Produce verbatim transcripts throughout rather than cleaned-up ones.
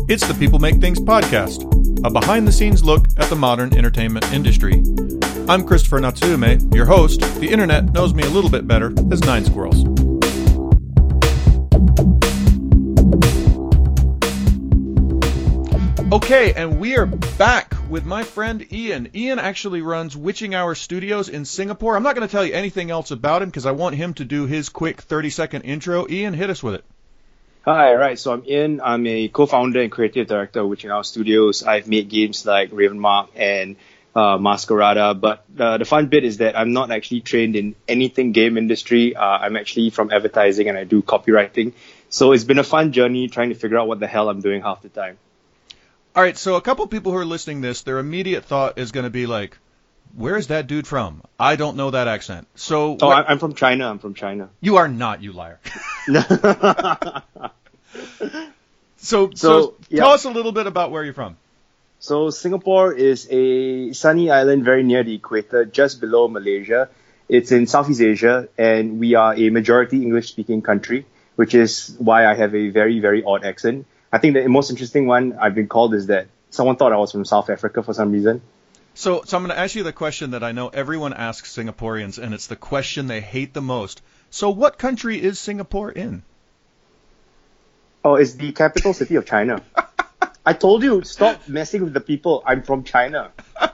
It's the People Make Things podcast, a behind-the-scenes look at the modern entertainment industry. I'm Christopher Natsume, your host. The internet knows me a little bit better as Nine Squirrels. Okay, and we are back with my friend Ian. Ian actually runs Witching Hour Studios in Singapore. I'm not going to tell you anything else about him because I want him to do his quick thirty-second intro. Ian, hit us with it. Hi, right. So I'm Ian. I'm a co-founder and creative director of Witching Hour Studios. I've made games like Ravenmark and uh, Masquerada. But uh, the fun bit is that I'm not actually trained in anything game industry. Uh, I'm actually from advertising and I do copywriting. So it's been a fun journey trying to figure out what the hell I'm doing half the time. All right, so a couple people who are listening to this, their immediate thought is going to be like, where is that dude from? I don't know that accent. So, Oh, what- I'm from China. I'm from China. You are not, you liar. so, so, So, yeah. tell us a little bit about where you're from. So Singapore is a sunny island very near the equator, just below Malaysia. It's in Southeast Asia, and we are a majority English-speaking country, which is why I have a very, very odd accent. I think the most interesting one I've been called is that someone thought I was from South Africa for some reason. So, so I'm going to ask you the question that I know everyone asks Singaporeans, and it's the question they hate the most. So what country is Singapore in? Oh, it's the capital city of China. I told you, stop messing with the people. I'm from China.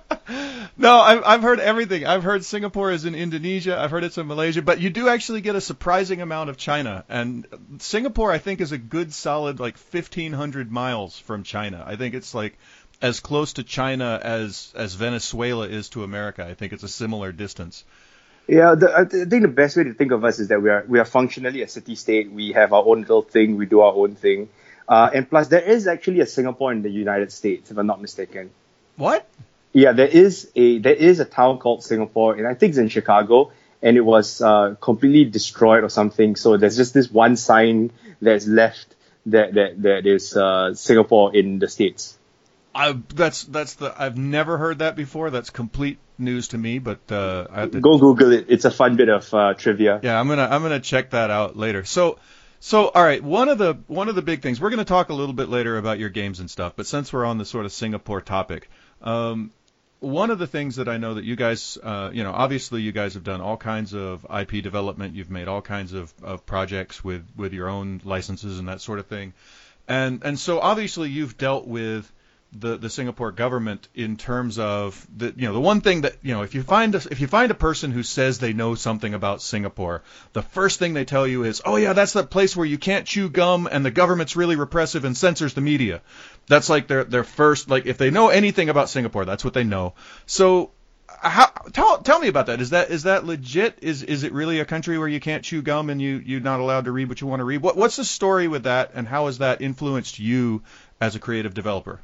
No, I've, I've heard everything. I've heard Singapore is in Indonesia. I've heard it's in Malaysia. But you do actually get a surprising amount of China. And Singapore, I think, is a good solid like fifteen hundred miles from China. I think it's like as close to China as, as Venezuela is to America. I think it's a similar distance. Yeah, the, I think the best way to think of us is that we are we are functionally a city-state. We have our own little thing. We do our own thing. Uh, and plus, there is actually a Singapore in the United States, if I'm not mistaken. What? Yeah, there is a there is a town called Singapore, and I think it's in Chicago, and it was uh, completely destroyed or something. So there's just this one sign that's left that that that is uh, Singapore in the States. I, that's that's the I've never heard that before. That's complete news to me. But uh, I have to Go Google it. It's a fun bit of uh, trivia. Yeah, I'm gonna I'm gonna check that out later. So. So, all right, one of the one of the big things, we're going to talk a little bit later about your games and stuff, but since we're on the sort of Singapore topic, um, one of the things that I know that you guys, uh, you know, obviously you guys have done all kinds of I P development, you've made all kinds of, of projects with, with your own licenses and that sort of thing, and and so obviously you've dealt with the the Singapore government in terms of the you know the one thing that you know if you find a, if you find a person who says they know something about Singapore, the first thing they tell you is, oh yeah, that's that place where you can't chew gum and the government's really repressive and censors the media. That's like their their first, like, if they know anything about Singapore, that's what they know. So how, tell tell me about that. Is that is that legit? Is is it really a country where you can't chew gum and you you're not allowed to read what you want to read? What what's the story with that, and how has that influenced you as a creative developer?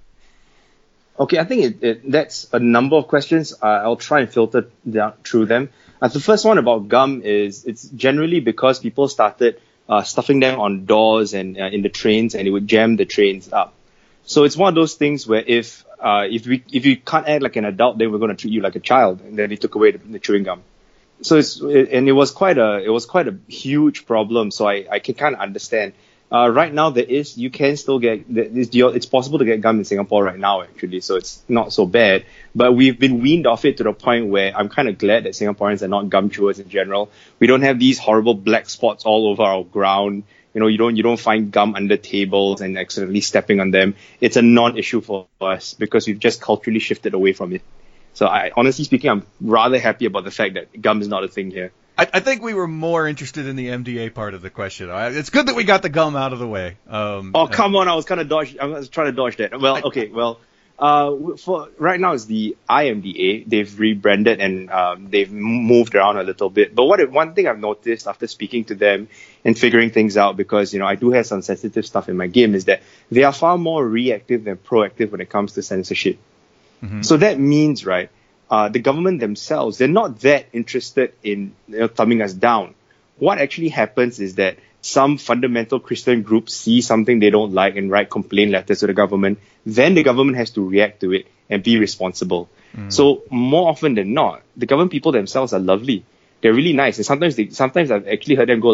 Okay, I think it, it, that's a number of questions. Uh, I'll try and filter down through them. Uh, the first one about gum is it's generally because people started uh, stuffing them on doors and uh, in the trains, and it would jam the trains up. So it's one of those things where if uh, if we if you can't act like an adult, then we're going to treat you like a child, and then they took away the, the chewing gum. So it's it, and it was quite a it was quite a huge problem. So I, I can kind of understand. Uh, right now, there is you can still get it's possible to get gum in Singapore right now, actually, so it's not so bad. But we've been weaned off it to the point where I'm kind of glad that Singaporeans are not gum chewers in general. We don't have these horrible black spots all over our ground. You know, you don't you don't find gum under tables and accidentally stepping on them. It's a non-issue for us because we've just culturally shifted away from it. So, I honestly speaking, I'm rather happy about the fact that gum is not a thing here. I, I think we were more interested in the M D A part of the question. It's good that we got the gum out of the way. Um, oh, come on. I was kind of dodge. I was trying to dodge that. Well, okay. Well, uh, for right now it's the I M D A. They've rebranded and um, they've moved around a little bit. But what one thing I've noticed after speaking to them and figuring things out, because, you know, I do have some sensitive stuff in my game, is that they are far more reactive than proactive when it comes to censorship. Mm-hmm. So that means, right, Uh, the government themselves, they're not that interested in you know, thumbing us down. What actually happens is that some fundamental Christian groups see something they don't like and write complaint letters to the government. Then the government has to react to it and be responsible. Mm. So more often than not, the government people themselves are lovely. They're really nice. And sometimes they, sometimes I've actually heard them go like,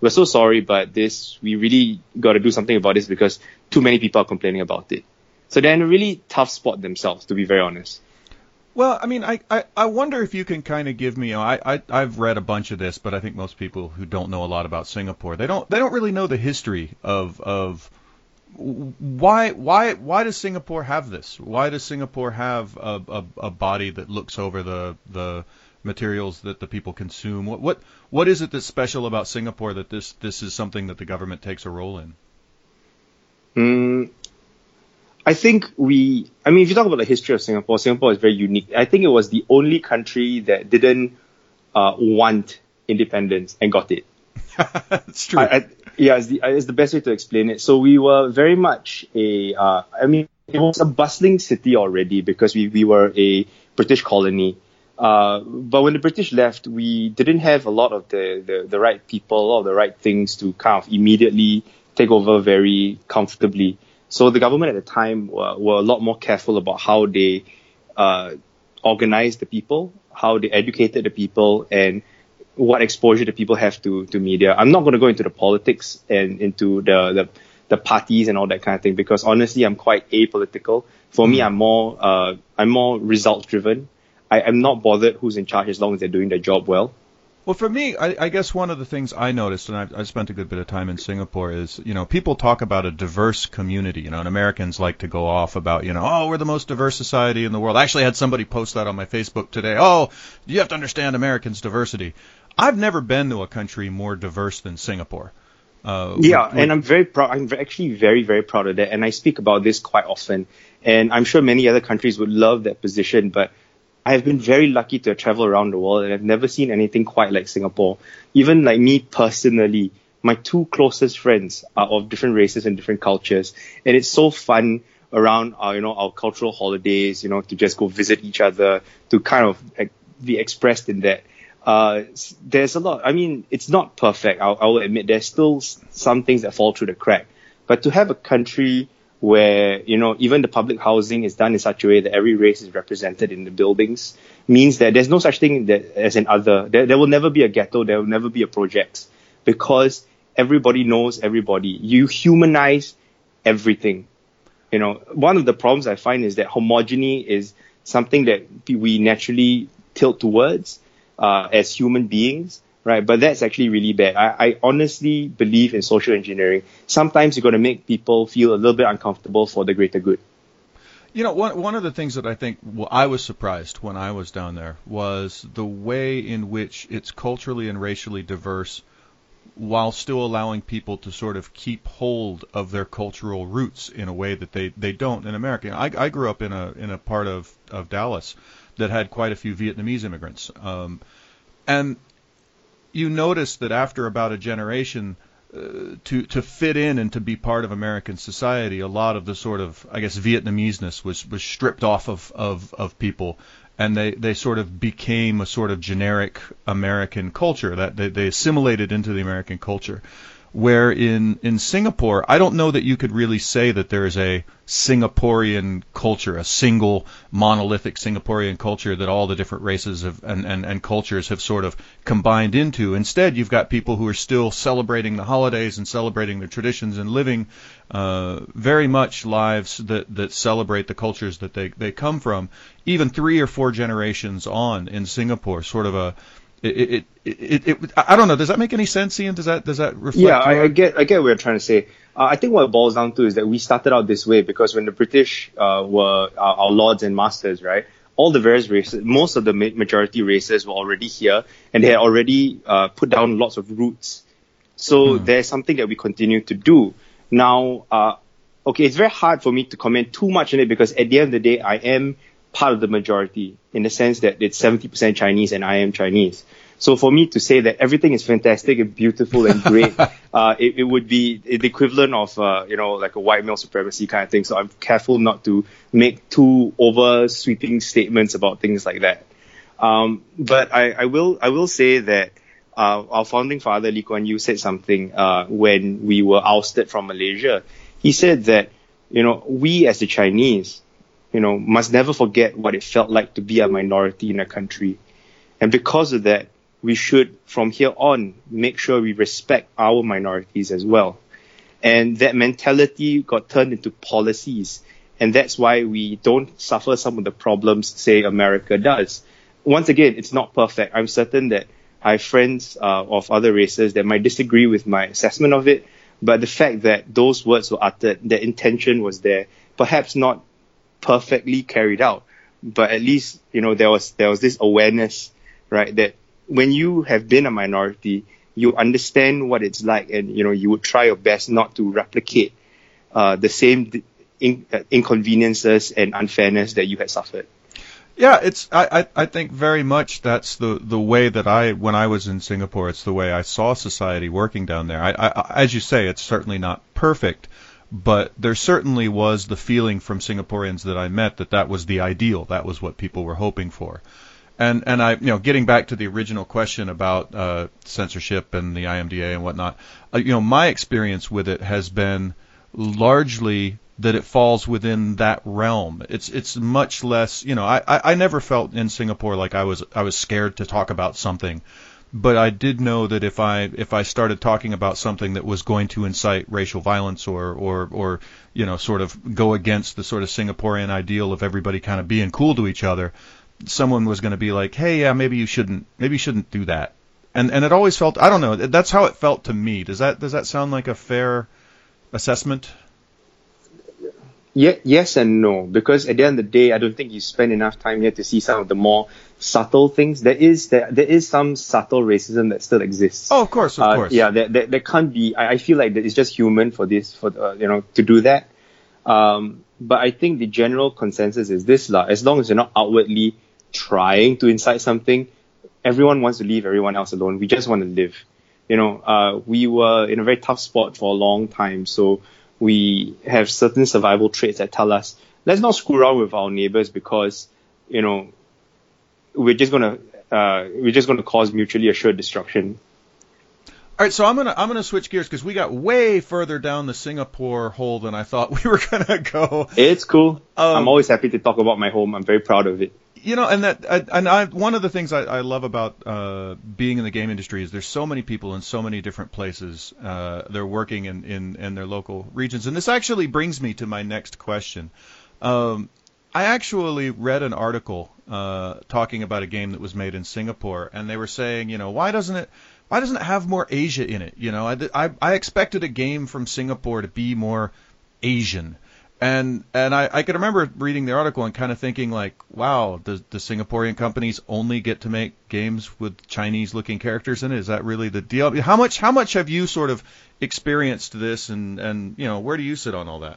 we're so sorry, but this, we really got to do something about this because too many people are complaining about it. So they're in a really tough spot themselves, to be very honest. Well, I mean, I, I, I wonder if you can kind of give me, you know, I, I, I've read a bunch of this, but I think most people who don't know a lot about Singapore, they don't, they don't really know the history of, of why, why, why does Singapore have this? Why does Singapore have a, a, a body that looks over the, the materials that the people consume? What, what, what is it that's special about Singapore that this, this is something that the government takes a role in? Mm. I think we, I mean, if you talk about the history of Singapore, Singapore is very unique. I think it was the only country that didn't uh, want independence and got it. That's true. I, I, yeah, it's the, it's the best way to explain it. So we were very much a, uh, I mean, it was a bustling city already because we, we were a British colony. Uh, but when the British left, we didn't have a lot of the, the, the right people, a lot of the right things to kind of immediately take over very comfortably. So the government at the time were, were a lot more careful about how they uh, organized the people, how they educated the people, and what exposure the people have to, to media. I'm not going to go into the politics and into the, the, the parties and all that kind of thing because honestly, I'm quite apolitical. For me, I'm more uh, I'm more result driven. I, I'm not bothered who's in charge as long as they're doing their job well. Well, for me, I, I guess one of the things I noticed, and I've, I've spent a good bit of time in Singapore, is, you know, people talk about a diverse community, you know, and Americans like to go off about, you know, oh, we're the most diverse society in the world. I actually had somebody post that on my Facebook today. Oh, you have to understand Americans' diversity. I've never been to a country more diverse than Singapore. Uh, yeah, with, with, and I'm very proud. I'm actually very, very proud of that, and I speak about this quite often. And I'm sure many other countries would love that position, but I have been very lucky to travel around the world, and I've never seen anything quite like Singapore. Even like me personally, my two closest friends are of different races and different cultures, and it's so fun around our, you know, our cultural holidays, you know, to just go visit each other, to kind of like, be expressed in that. Uh, there's a lot. I mean, it's not perfect. I'll, I will admit there's still some things that fall through the crack, but to have a country where, you know, even the public housing is done in such a way that every race is represented in the buildings means that there's no such thing that, as an other. There, there will never be a ghetto. There will never be a project because everybody knows everybody. You humanize everything. You know, one of the problems I find is that homogeny is something that we naturally tilt towards uh, as human beings. Right, but that's actually really bad. I, I honestly believe in social engineering. Sometimes you've got to make people feel a little bit uncomfortable for the greater good. You know, one one of the things that I think well, I was surprised when I was down there was the way in which it's culturally and racially diverse while still allowing people to sort of keep hold of their cultural roots in a way that they, they don't in America. I, I grew up in a in a part of, of Dallas that had quite a few Vietnamese immigrants. Um, and you notice that after about a generation, uh, to to fit in and to be part of American society, a lot of the sort of, I guess, Vietnameseness was, was stripped off of, of, of people, and they, they sort of became a sort of generic American culture, that they, they assimilated into the American culture. Where in, in Singapore, I don't know that you could really say that there's a Singaporean culture, a single monolithic Singaporean culture that all the different races have, and, and, and cultures have sort of combined into. Instead, you've got people who are still celebrating the holidays and celebrating their traditions and living uh, very much lives that, that celebrate the cultures that they, they come from, even three or four generations on in Singapore, sort of a It, it, it, it, I don't know. Does that make any sense, Ian? Does that does that reflect? Yeah, I, I get I get what you're trying to say. Uh, I think what it boils down to is that we started out this way because when the British uh, were our, our lords and masters, right? All the various races, most of the majority races were already here, and they had already uh, put down lots of roots. So hmm. there's something that we continue to do now. Uh, okay, it's very hard for me to comment too much on it because at the end of the day, I am part of the majority in the sense that it's seventy percent Chinese and I am Chinese. So for me to say that everything is fantastic and beautiful and great, uh, it, it would be the equivalent of, uh, you know, like a white male supremacy kind of thing. So I'm careful not to make too over sweeping statements about things like that. Um, but I, I will, I will say that, uh, our founding father, Lee Kuan Yew, said something, uh, when we were ousted from Malaysia. He said that, you know, we as the Chinese, you know, must never forget what it felt like to be a minority in a country. And because of that, we should, from here on, make sure we respect our minorities as well. And that mentality got turned into policies. And that's why we don't suffer some of the problems, say, America does. Once again, it's not perfect. I'm certain that I have friends uh, of other races that might disagree with my assessment of it. But the fact that those words were uttered, the intention was there, perhaps not perfectly carried out, but at least, you know, there was there was this awareness, right, that when you have been a minority, you understand what it's like, and you know you would try your best not to replicate uh, the same in, uh, inconveniences and unfairness that you had suffered. Yeah, it's I, I I think very much that's the the way that I when I was in Singapore, it's the way I saw society working down there. I, I as you say, it's certainly not perfect, but there certainly was the feeling from Singaporeans that I met that that was the ideal. That was what people were hoping for. And and I, you know, getting back to the original question about uh, censorship and the I M D A and whatnot, uh, you know, my experience with it has been largely that it falls within that realm. It's it's much less, you know, I, I, I never felt in Singapore like I was I was scared to talk about something, but I did know that if I if I started talking about something that was going to incite racial violence or or or you know sort of go against the sort of Singaporean ideal of everybody kind of being cool to each other, someone was going to be like, hey, yeah, maybe you shouldn't maybe you shouldn't do that. And and it always felt, I don't know, that's how it felt to me. Does that does that sound like a fair assessment? Yeah, yes and no, because at the end of the day, I don't think you spend enough time here to see some of the more subtle things. There is there, there is some subtle racism that still exists. Oh, of course, of uh, course. Yeah, there, there, there can't be. I, I feel like it's just human for this, for uh, you know, to do that. Um, but I think the general consensus is this, lah. As long as you're not outwardly trying to incite something, everyone wants to leave everyone else alone. We just want to live. You know, uh, we were in a very tough spot for a long time, so we have certain survival traits that tell us, let's not screw around with our neighbors because, you know, we're just gonna uh, we're just gonna cause mutually assured destruction. All right, so I'm gonna I'm gonna switch gears because we got way further down the Singapore hole than I thought we were gonna go. It's cool. Um, I'm always happy to talk about my home. I'm very proud of it. You know, and that, I, and I, one of the things I, I love about uh, being in the game industry is there's so many people in so many different places. Uh, they're working in, in, in their local regions, and this actually brings me to my next question. Um, I actually read an article uh, talking about a game that was made in Singapore, and they were saying, you know, why doesn't it, why doesn't it have more Asia in it? You know, I, I, I expected a game from Singapore to be more Asian. And and I, I could remember reading the article and kind of thinking like, wow, does the Singaporean companies only get to make games with Chinese-looking characters in it? Is that really the deal? How much how much have you sort of experienced this, and, and you know, where do you sit on all that?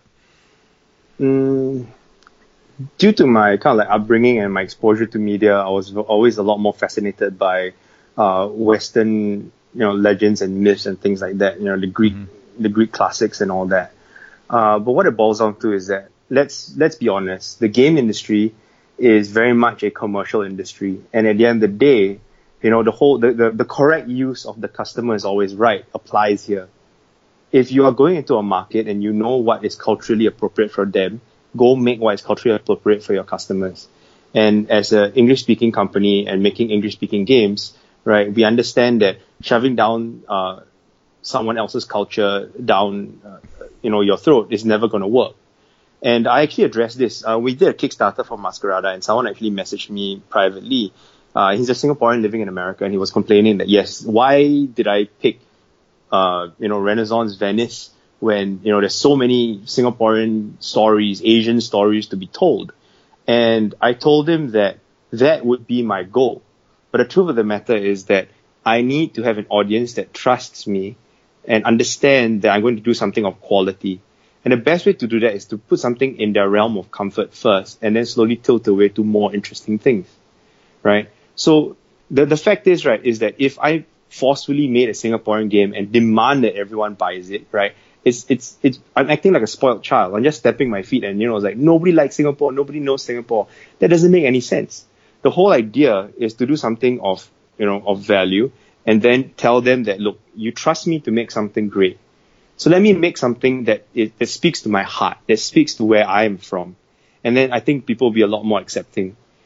Mm, due to my kind of like upbringing and my exposure to media, I was always a lot more fascinated by uh, Western, you know, legends and myths and things like that. You know, the Greek mm-hmm. the Greek classics and all that. Uh, but what it boils down to is that let's let's be honest, the game industry is very much a commercial industry, and at the end of the day, you know, the whole the, the, the correct use of the customer is always right applies here. If you are going into a market and you know what is culturally appropriate for them, go make what is culturally appropriate for your customers. And as an English-speaking company and making English-speaking games, right, we understand that shoving down uh, someone else's culture down uh, you know, your throat is never going to work. And I actually addressed this. Uh, we did a Kickstarter for Masquerada, and someone actually messaged me privately. Uh, he's a Singaporean living in America, and he was complaining that, yes, why did I pick, uh, you know, Renaissance Venice when, you know, there's so many Singaporean stories, Asian stories to be told? And I told him that that would be my goal. But the truth of the matter is that I need to have an audience that trusts me and understand that I'm going to do something of quality. And the best way to do that is to put something in their realm of comfort first, and then slowly tilt away to more interesting things, right? So the the fact is, right, is that if I forcefully made a Singaporean game and demand that everyone buys it, right, it's it's it's I'm acting like a spoiled child. I'm just stepping my feet, and you know, it's like nobody likes Singapore, nobody knows Singapore. That doesn't make any sense. The whole idea is to do something of, you know, of value, and then tell them that, look, you trust me to make something great. So let me make something that, it, that speaks to my heart, that speaks to where I am from. And then I think people will be a lot more accepting.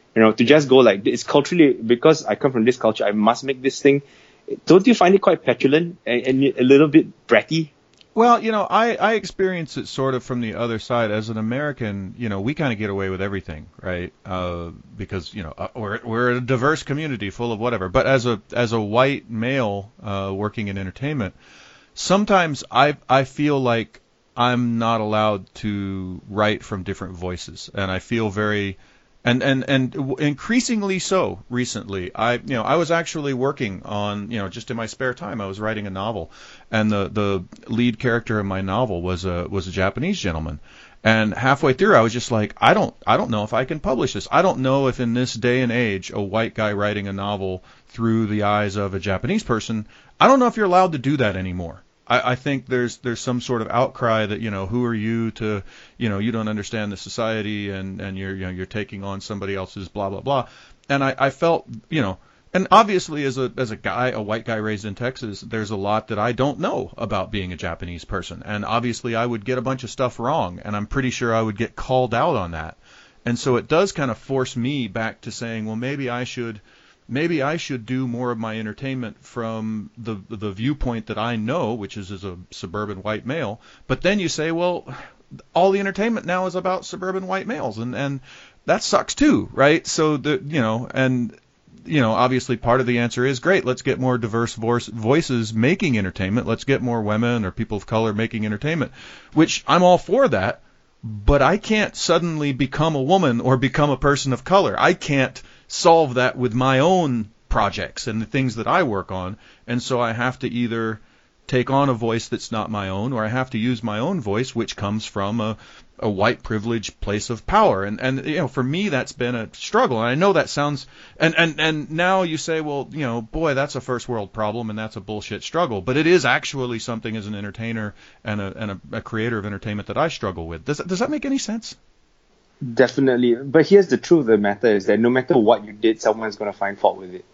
You know, to just go like, it's culturally, because I come from this culture, I must make this thing. Don't you find it quite petulant and, and a little bit bratty? Well, you know, I, I experience it sort of from the other side. As an American, you know, we kind of get away with everything, right? Uh, because, you know, uh, we're, we're a diverse community full of whatever. But as a as a white male uh, working in entertainment, sometimes I I feel like I'm not allowed to write from different voices. And I feel very... And, and and increasingly so recently. I you know I was actually working on you know just in my spare time I was writing a novel, and the, the lead character in my novel was a was a Japanese gentleman, and halfway through I was just like I don't I don't know if I can publish this. I don't know if in this day and age a white guy writing a novel through the eyes of a Japanese person, I don't know if you're allowed to do that anymore. I, I think there's there's some sort of outcry that, you know, who are you to, you know, you don't understand the society, and, and you're, you know, you're taking on somebody else's blah, blah, blah. And I, I felt, you know, and obviously as a as a guy, a white guy raised in Texas, there's a lot that I don't know about being a Japanese person. And obviously I would get a bunch of stuff wrong, and I'm pretty sure I would get called out on that. And so it does kind of force me back to saying, well, maybe I should maybe I should do more of my entertainment from the the viewpoint that I know, which is as a suburban white male. But then you say, well, all the entertainment now is about suburban white males, and, and that sucks too, right? So the you know, and you know, obviously part of the answer is great. Let's get more diverse voice, voices making entertainment. Let's get more women or people of color making entertainment, which I'm all for that. But I can't suddenly become a woman or become a person of color. I can't solve that with my own projects and the things that I work on. And so I have to either take on a voice that's not my own, or I have to use my own voice, which comes from a, a white privileged place of power. And, and, you know, for me, that's been a struggle. And I know that sounds, and, and, and now you say, well, you know, boy, that's a first world problem and that's a bullshit struggle. But it is actually something as an entertainer and a, and a, a creator of entertainment that I struggle with. Does that, does that make any sense? Definitely. But here's the truth of the matter is that no matter what you did, someone's going to find fault with it.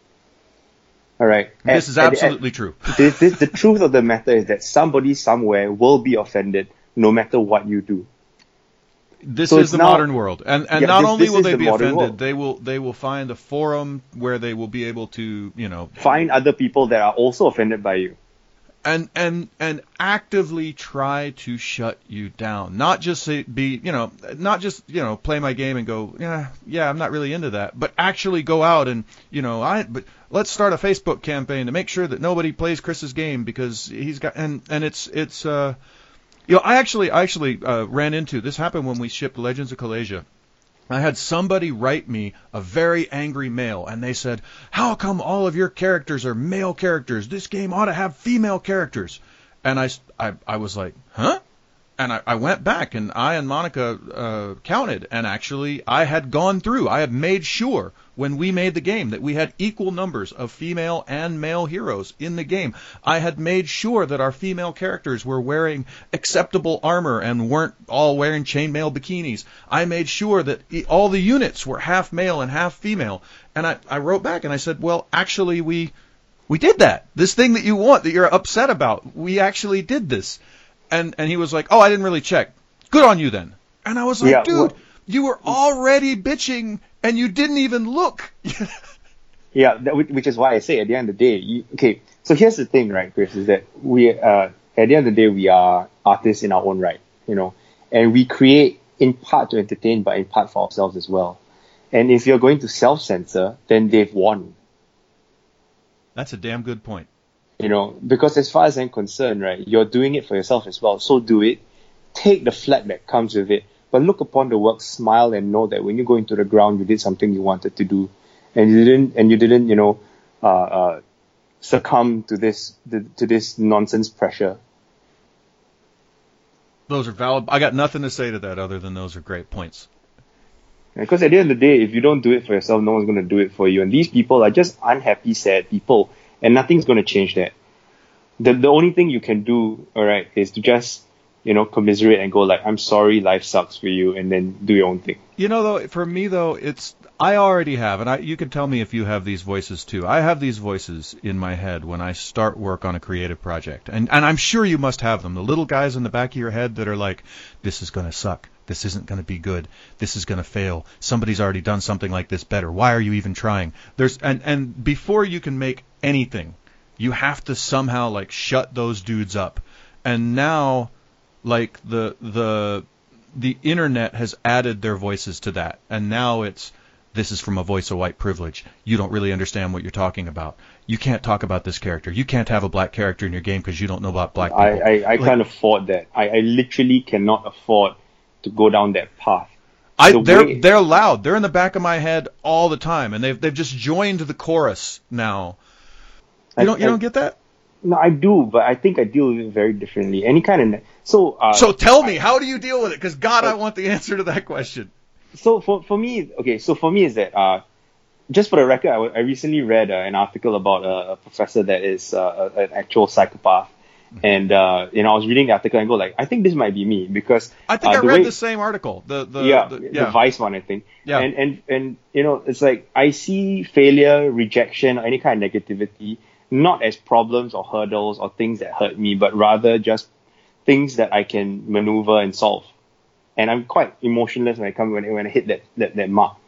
All right. This at, is absolutely at, true. the, the, the truth of the matter is that somebody somewhere will be offended no matter what you do. This so is the now, modern world. And and yeah, not this, only this will they the be offended, world. they will they will find a forum where they will be able to, you know, find other people that are also offended by you. And and and actively try to shut you down. Not just say, be, you know, not just, you know, play my game and go, yeah, yeah, I'm not really into that, but actually go out and, you know, I but let's start a Facebook campaign to make sure that nobody plays Chris's game because he's got and and it's it's uh you know, I actually I actually uh, ran into this happened when we shipped Legends of Kalasia. I had somebody write me, a very angry male, and they said, how come all of your characters are male characters? This game ought to have female characters. And I, I, I was like, huh? And I, I went back, and I and Monica uh, counted, and actually I had gone through, I had made sure when we made the game that we had equal numbers of female and male heroes in the game. I had made sure that our female characters were wearing acceptable armor and weren't all wearing chainmail bikinis. I made sure that all the units were half male and half female. And I, I wrote back and I said, well, actually we we did that. This thing that you want, that you're upset about, we actually did this. And and he was like, oh, I didn't really check. Good on you then. And I was like, yeah, dude, well, you were already bitching and you didn't even look. Yeah, that, which is why I say at the end of the day, you, okay, so here's the thing, right, Chris, is that we, uh, at the end of the day, we are artists in our own right, you know, and we create in part to entertain, but in part for ourselves as well. And if you're going to self-censor, then they've won. That's a damn good point. You know, because as far as I'm concerned, right, you're doing it for yourself as well. So do it. Take the flack that comes with it. But look upon the work, smile, and know that when you go into the ground, you did something you wanted to do, and you didn't, and you didn't, you know, uh, uh, succumb to this to this nonsense pressure. Those are valid. I got nothing to say to that other than those are great points. Because at the end of the day, if you don't do it for yourself, no one's going to do it for you. And these people are just unhappy, sad people. And nothing's going to change that. The the only thing you can do, all right, is to just, you know, commiserate and go like, I'm sorry, life sucks for you, and then do your own thing. You know, though, for me, though, it's, I already have, and I, you can tell me if you have these voices too. I have these voices in my head when I start work on a creative project. And, and I'm sure you must have them. The little guys in the back of your head that are like, this is going to suck. this isn't going to be good. This is going to fail. Somebody's already done something like this better. Why are you even trying? There's and and before you can make anything, you have to somehow like shut those dudes up. And now, like the the the internet has added their voices to that, and now it's this is from a voice of white privilege. You don't really understand what you're talking about. You can't talk about this character. You can't have a black character in your game because you don't know about black people. I, I, I like, can't afford that. I, I literally cannot afford to go down that path. I, The they're way- they're loud. They're in the back of my head all the time, and they've they've just joined the chorus now. You I- don't you I- don't get that? No, I do, but I think I deal with it very differently. Any kind of so. Uh, So tell me, how do you deal with it? Because God, I want the answer to that question. So for for me, okay. So for me is that uh, just for the record, I, I recently read uh, an article about a, a professor that is uh, an actual psychopath, and uh, you know I was reading the article and go like, I think this might be me because I think uh, I the read way- the same article. The the yeah, the, the Vice one, I think. Yeah. And and and you know, it's like I see failure, rejection, or any kind of negativity not as problems or hurdles or things that hurt me, but rather just things that I can maneuver and solve. And I'm quite emotionless when I come when I, when I hit that, that that mark.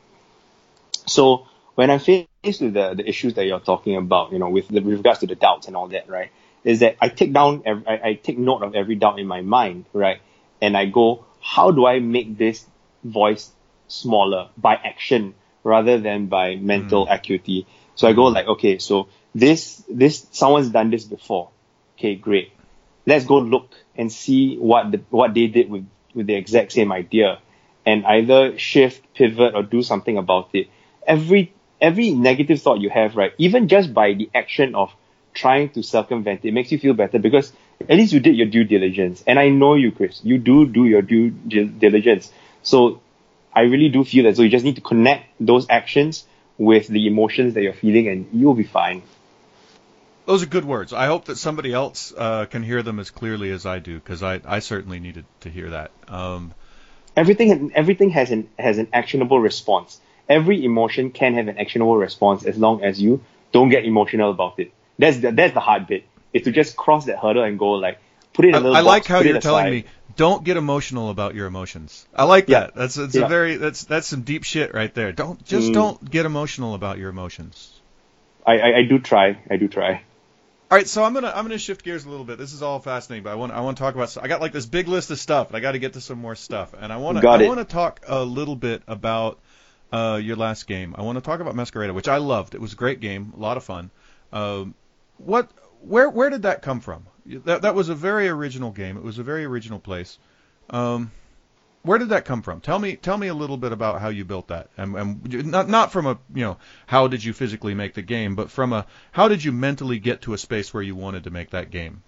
So when I'm faced with the the issues that you're talking about, you know, with, the, with regards to the doubts and all that, right, is that I take down, ev- I, I take note of every doubt in my mind, right, and I go, how do I make this voice smaller by action rather than by mental Mm. acuity? So I go like, okay, so this this someone's done this before. Okay, great. Let's go look and see what the what they did with, with the exact same idea, and either shift, pivot, or do something about it. Every every negative thought you have, right, even just by the action of trying to circumvent it, makes you feel better because at least you did your due diligence. And I know you, Chris, you do do your due dil- diligence. So I really do feel that. So you just need to connect those actions with the emotions that you're feeling, and you'll be fine. Those are good words. I hope that somebody else uh, can hear them as clearly as I do, because I, I certainly needed to hear that. Um, Everything everything has an has an actionable response. Every emotion can have an actionable response as long as you don't get emotional about it. That's the, that's the hard bit. Is to just cross that hurdle and go like put it in a I, little I like box, how put it you're telling aside. me, don't get emotional about your emotions. I like Yeah. that. That's that's Yeah. a very that's that's some deep shit right there. Don't just Mm. don't get emotional about your emotions. I, I I do try. I do try. All right, so I'm gonna I'm gonna shift gears a little bit. This is all fascinating, but I want I want to talk about. I got like this big list of stuff, and I got to get to some more stuff. And I want to Got I it. want to talk a little bit about uh, your last game. I want to talk about Masquerada, which I loved. It was a great game, a lot of fun. Um, what where where did that come from? That that was a very original game. It was a very original place. Um, where did that come from? Tell me tell me a little bit about how you built that, and, and not not from a you know how did you physically make the game, but from a how did you mentally get to a space where you wanted to make that game?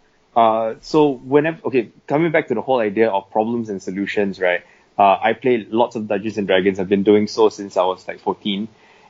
Uh, so whenever okay, coming back to the whole idea of problems and solutions, right? Uh, I played lots of Dungeons and Dragons. I've been doing so since I was like fourteen,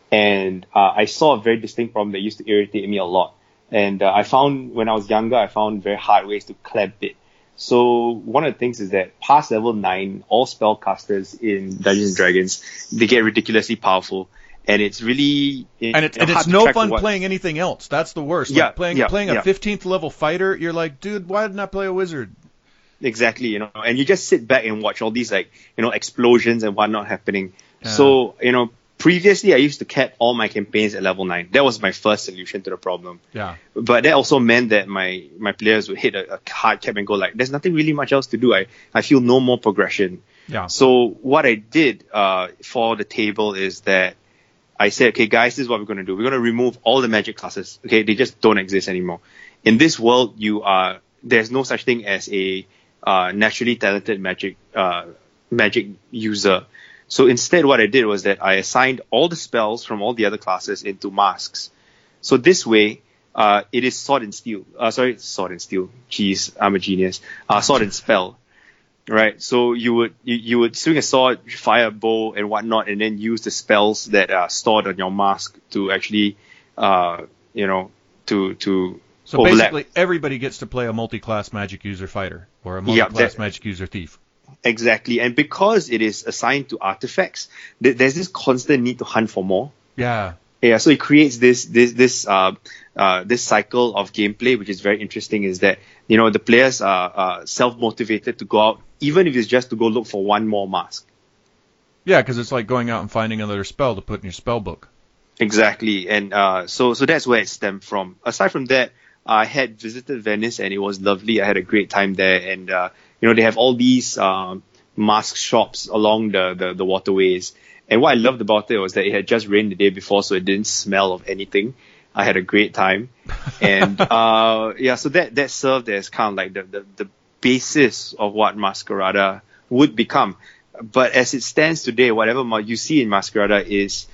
and uh, I saw a very distinct problem that used to irritate me a lot. And uh, I found when I was younger, I found very hard ways to clamp it. So one of the things is that past level nine, all spellcasters in Dungeons and Dragons, they get ridiculously powerful, and it's really And it's you know, and it's hard to no track fun what- playing anything else. That's the worst. Yeah, Like playing yeah, playing a yeah. fifteenth level fighter, you're like, dude, why didn't I play a wizard? Exactly, you know, and you just sit back and watch all these like, you know, explosions and whatnot happening. Yeah. So, you know, previously I used to cap all my campaigns at level nine. That was my first solution to the problem. Yeah. But that also meant that my, my players would hit a, a hard cap and go like, there's nothing really much else to do. I, I feel no more progression. Yeah. So what I did uh, for the table is that I said, okay, guys, this is what we're going to do. We're going to remove all the magic classes. Okay, they just don't exist anymore. In this world, you are there's no such thing as a uh, naturally talented magic uh, magic user. So instead, what I did was that I assigned all the spells from all the other classes into masks. So this way, uh, it is sword and steel. Uh, sorry, sword and steel. Jeez, I'm a genius. Uh, sword and spell. Right, so you would you, you would swing a sword, fire a bow and whatnot, and then use the spells that are stored on your mask to actually, uh, you know, to to So overlap. basically, everybody gets to play a multi-class magic user fighter or a Yeah, multi-class that- magic user thief. Exactly, and because it is assigned to artifacts, th- there's this constant need to hunt for more. Yeah. Yeah, so it creates this this this uh, uh, this cycle of gameplay, which is very interesting. Is that you know the players are, are self motivated to go out, even if it's just to go look for one more mask. Yeah, because it's like going out and finding another spell to put in your spell book. Exactly, and uh, so so that's where it stemmed from. Aside from that, I had visited Venice and it was lovely. I had a great time there, and uh, you know they have all these um, mask shops along the, the the waterways. And what I loved about it was that it had just rained the day before, so it didn't smell of anything. I had a great time, and uh, yeah, so that that served as kind of like the, the the basis of what Masquerada would become. But as it stands today, whatever you see in Masquerada is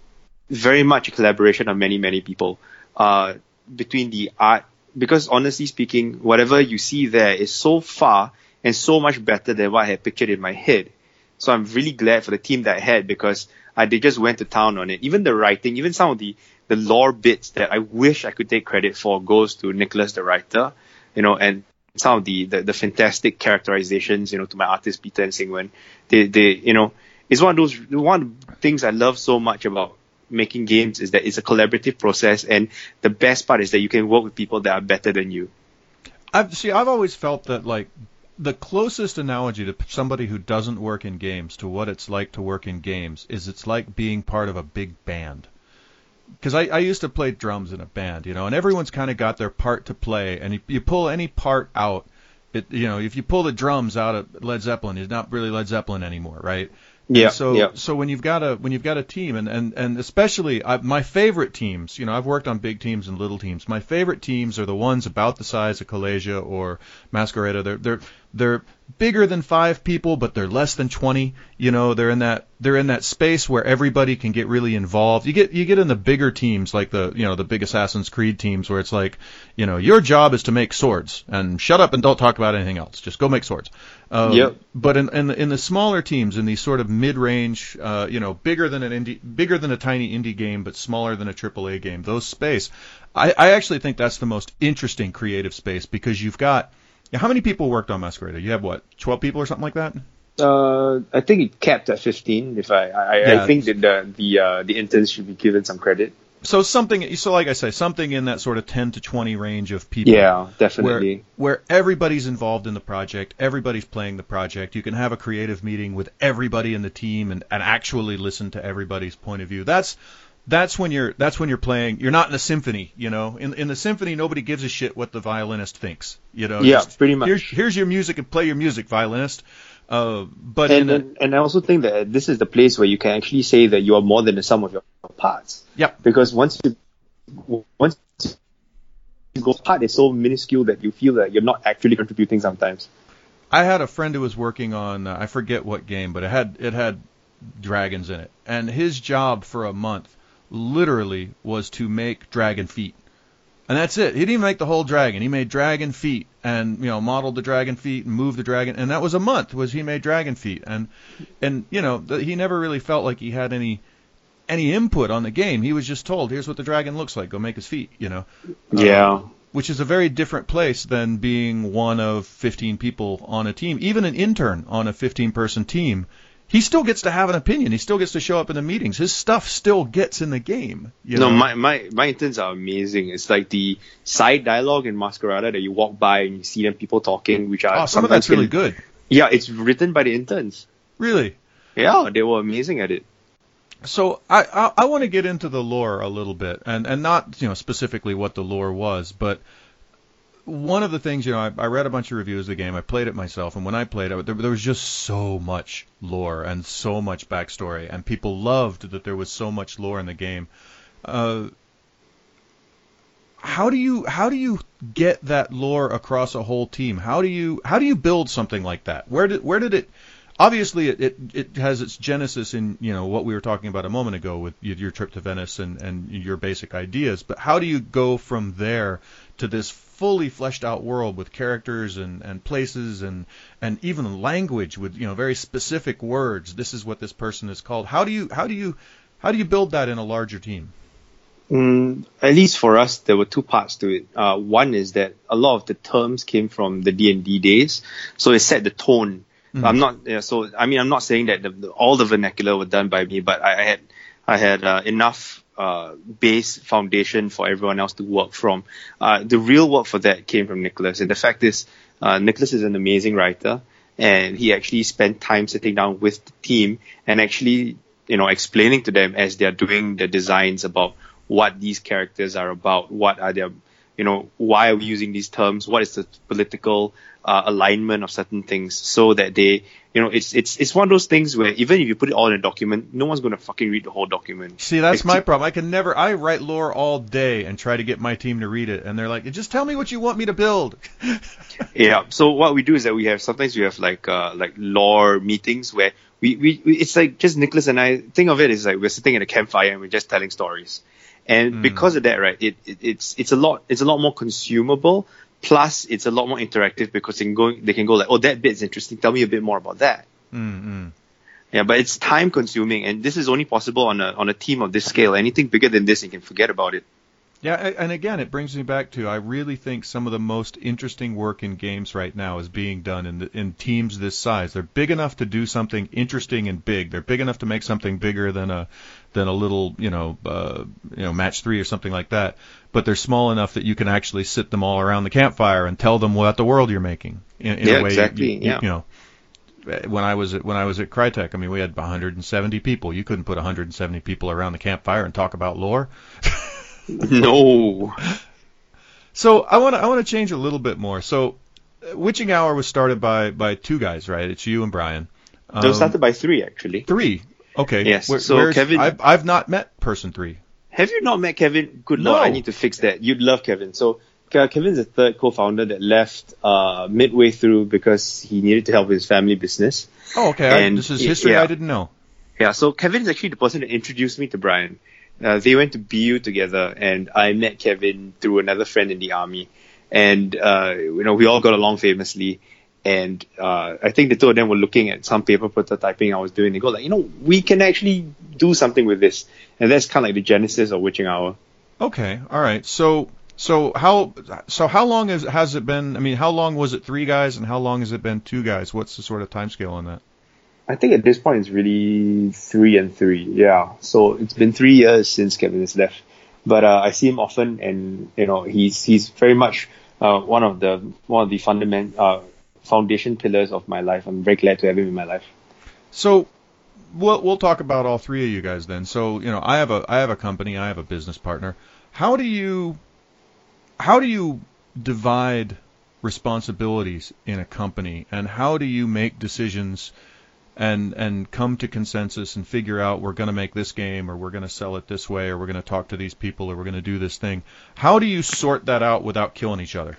very much a collaboration of many many people uh, between the art. Because honestly speaking, whatever you see there is so far and so much better than what I had pictured in my head. So I'm really glad for the team that I had because uh, they just went to town on it. Even the writing, even some of the, the lore bits that I wish I could take credit for goes to Nicholas, the writer, you know, and some of the, the, the fantastic characterizations, you know, to my artist, Peter and Singwen. They, they, you know, it's one of those, one of the things I love so much about making games is that it's a collaborative process. And the best part is that you can work with people that are better than you. I've, see, I've always felt that, like, the closest analogy to somebody who doesn't work in games to what it's like to work in games is it's like being part of a big band. Because I, I used to play drums in a band, you know, and everyone's kind of got their part to play, and you, you pull any part out, it, you know, if you pull the drums out of Led Zeppelin, it's not really Led Zeppelin anymore, right? Yeah. And so yeah. so when you've got a when you've got a team, and and and especially I, my favorite teams, you know, I've worked on big teams and little teams. My favorite teams are the ones about the size of Kalesia or Masquerada. They're they're they're bigger than five people, but they're less than twenty. You know, they're in that they're in that space where everybody can get really involved. You get you get in the bigger teams like the you know the big Assassin's Creed teams where it's like, you know, your job is to make swords and shut up and don't talk about anything else. Just go make swords. Um, yep. But in, in the in the smaller teams, in these sort of mid-range, uh, you know, bigger than an indie, bigger than a tiny indie game, but smaller than a triple A game, those space, I, I actually think that's the most interesting creative space because you've got. How many people worked on Masquerada? You have what, twelve people or something like that? Uh, I think it capped at fifteen. If I, I, Yeah. I think that the the uh, the interns should be given some credit. So something, so like I say, something in that sort of ten to twenty range of people. Yeah, definitely. Where, where everybody's involved in the project, everybody's playing the project. You can have a creative meeting with everybody in the team and, and actually listen to everybody's point of view. That's that's when you're that's when you're playing. You're not in a symphony, you know. In in the symphony, nobody gives a shit what the violinist thinks, you know. Yeah, Just, pretty much. Here's, here's your music and play your music, violinist. Uh, but and, in a, and and I also think that this is the place where you can actually say that you are more than the sum of your parts. Yep. Because once you once you go part is so minuscule that you feel that you're not actually contributing sometimes. I had a friend who was working on uh, I forget what game, but it had it had dragons in it, and his job for a month literally was to make dragon feet. And that's it. He didn't even make the whole dragon. He made dragon feet and, you know, modeled the dragon feet and moved the dragon. And that was a month was he made dragon feet. And, and you know, the, he never really felt like he had any any input on the game. He was just told, here's what the dragon looks like. Go make his feet, you know. Yeah. Um, which is a very different place than being one of fifteen people on a team. Even an intern on a fifteen-person team, he still gets to have an opinion. He still gets to show up in the meetings. His stuff still gets in the game. You no, know? my, my my interns are amazing. It's like the side dialogue in Masquerada that you walk by and you see them people talking, which are Oh, some of that's can, really good. Yeah, it's written by the interns. Really? Yeah, they were amazing at it. So I I, I want to get into the lore a little bit, and, and not you know specifically what the lore was, but one of the things, you know, I, I read a bunch of reviews of the game. I played it myself, and when I played it, there, there was just so much lore and so much backstory, and people loved that there was so much lore in the game. Uh, how do you how do you get that lore across a whole team? How do you how do you build something like that? Where did where did it? Obviously, it, it, it has its genesis in you know what we were talking about a moment ago with your trip to Venice and, and your basic ideas. But how do you go from there to this fully fleshed out world with characters and, and places and, and even language with you know very specific words? This is what this person is called. How do you how do you how do you build that in a larger team? Mm, at least for us, there were two parts to it. Uh, one is that a lot of the terms came from the D and D days, so it set the tone. Mm-hmm. I'm not, yeah, so I mean, I'm not saying that the, the, all the vernacular were done by me, but I, I had, I had uh, enough uh, base foundation for everyone else to work from. Uh, the real work for that came from Nicholas. And the fact is, uh, Nicholas is an amazing writer, and he actually spent time sitting down with the team and actually, you know, explaining to them as they're doing the designs about what these characters are about, what are their, you know, why are we using these terms, what is the political uh, alignment of certain things, so that they, you know, it's it's it's one of those things where even if you put it all in a document, no one's going to fucking read the whole document. See, that's it's, my problem. I can never, I write lore all day and try to get my team to read it, and they're like, just tell me what you want me to build. Yeah, so what we do is that we have, sometimes we have like uh, like lore meetings where we, we, we, it's like just Nicholas and I, think of it as like we're sitting at a campfire and we're just telling stories. And mm. because of that, right, it, it it's it's a lot it's a lot more consumable. Plus, it's a lot more interactive because they can go they can go like, oh, that bit's interesting. Tell me a bit more about that. Mm-hmm. Yeah, but it's time consuming, and this is only possible on a on a team of this scale. Anything bigger than this, you can forget about it. Yeah, and again, it brings me back to I really think some of the most interesting work in games right now is being done in the, in teams this size. They're big enough to do something interesting and big. They're big enough to make something bigger than a than a little, you know, uh, you know, match three or something like that. But they're small enough that you can actually sit them all around the campfire and tell them what the world you're making. In, in yeah, a way, exactly. You, yeah. you know, when I was at when I was at Crytek, I mean, we had one hundred seventy people. You couldn't put one hundred seventy people around the campfire and talk about lore. No. So I want to I want to change a little bit more. So, Witching Hour was started by by two guys, right? It's you and Brian. Um, it was started by three, actually. Three. Okay. Yes. Where, so Kevin, I've I've not met person three. Have you not met Kevin? Good no. Lord, I need to fix that. You'd love Kevin. So Kevin's the third co-founder that left uh, midway through because he needed to help with his family business. Oh, okay. I, this is history yeah. I didn't know. Yeah. So Kevin is actually the person that introduced me to Brian. Uh, they went to B U together, and I met Kevin through another friend in the army. And, uh, you know, we all got along famously. And uh, I think the two of them were looking at some paper prototyping I was doing. They go like, you know, we can actually do something with this. And that's kind of like the genesis of Witching Hour. Okay, all right. So so how so how long has, has it been? I mean, how long was it three guys, and how long has it been two guys? What's the sort of time scale on that? I think at this point it's really three and three, yeah. So it's been three years since Kevin has left, but uh, I see him often, and you know he's he's very much uh, one of the one of the fundament uh, foundation pillars of my life. I'm very glad to have him in my life. So we'll we'll talk about all three of you guys then. So you know I have a I have a company, I have a business partner. How do you how do you divide responsibilities in a company, and how do you make decisions? And and come to consensus and figure out we're going to make this game, or we're going to sell it this way, or we're going to talk to these people, or we're going to do this thing. How do you sort that out without killing each other?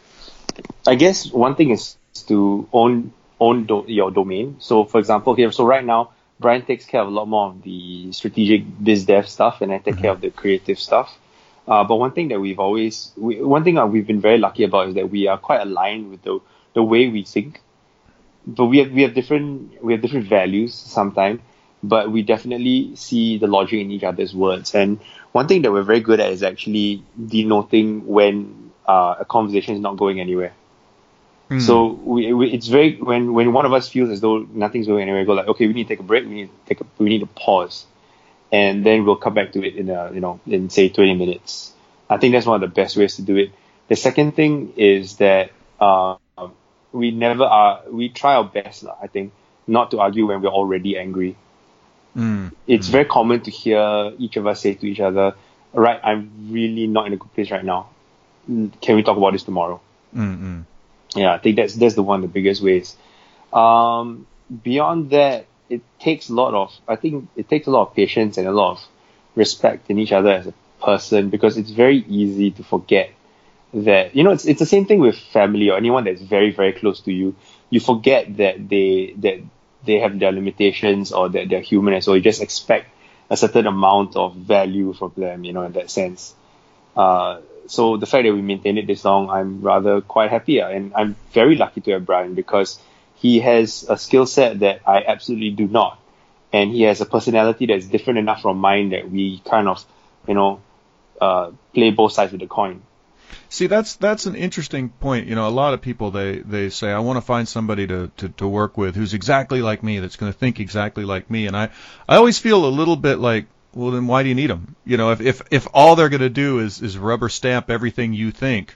I guess one thing is to own own do, your domain. So, for example, here, so right now, Brian takes care of a lot more of the strategic biz dev stuff, and I take mm-hmm. care of the creative stuff. Uh, but one thing that we've always, we, one thing that we've been very lucky about is that we are quite aligned with the the way we think. But we have we have different we have different values sometimes, but we definitely see the logic in each other's words. And one thing that we're very good at is actually denoting when uh, a conversation is not going anywhere. Mm. So we, we it's very when when one of us feels as though nothing's going anywhere, we go like, okay, we need to take a break. We need to take a, we need to pause, and then we'll come back to it in a you know in say twenty minutes. I think that's one of the best ways to do it. The second thing is that. Uh, We never are. We try our best, I think, not to argue when we're already angry. Mm. It's mm. very common to hear each of us say to each other, "Right, I'm really not in a good place right now. Can we talk about this tomorrow?" Mm-mm. Yeah, I think that's that's the one of the biggest ways. Um, beyond that, it takes a lot of. I think it takes a lot of patience and a lot of respect in each other as a person, because it's very easy to forget. That you know it's it's the same thing with family or anyone that's very very close to you. You forget that they that they have their limitations or that they're human, and so you just expect a certain amount of value from them. You know, in that sense. Uh, so the fact that we maintained it this long, I'm rather quite happy, and I'm very lucky to have Brian because he has a skill set that I absolutely do not, and he has a personality that's different enough from mine that we kind of you know uh, play both sides of the coin. See, that's that's an interesting point. You know, a lot of people, they, they say, I want to find somebody to, to, to work with who's exactly like me, that's going to think exactly like me. And I, I always feel a little bit like well, then why do you need them? You know, if if, if all they're going to do is, is rubber stamp everything you think,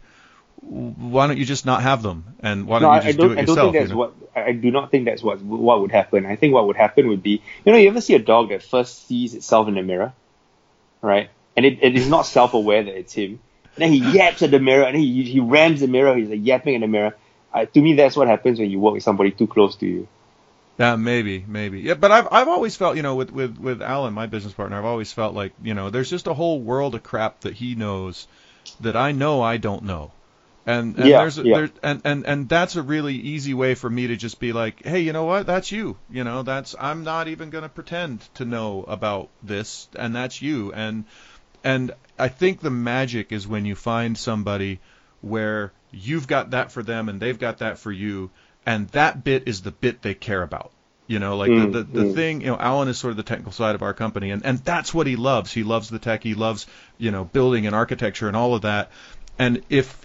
why don't you just not have them? And why don't no, you just I don't, do it I yourself? don't think that's you know? what. I do not think that's what what would happen. I think what would happen would be, you know, you ever see a dog that first sees itself in the mirror, right? And it, it is not self-aware that it's him. Then he yaps at the mirror, and he he rams the mirror. He's like yapping in the mirror. Uh, to me, that's what happens when you work with somebody too close to you. Yeah, maybe, maybe. Yeah, but I've I've always felt, you know, with, with, with Alan, my business partner, I've always felt like, you know, there's just a whole world of crap that he knows that I know I don't know. And, and Yeah, there's, a, yeah. there's and, and, and that's a really easy way for me to just be like, hey, you know what? That's you. You know, that's I'm not even going to pretend to know about this, and that's you. And and I think the magic is when you find somebody where you've got that for them and they've got that for you, and that bit is the bit they care about. You know, like Mm, the, the, the mm. thing, you know, Alan is sort of the technical side of our company, and, and that's what he loves. He loves the tech. He loves, you know, building and architecture and all of that. And if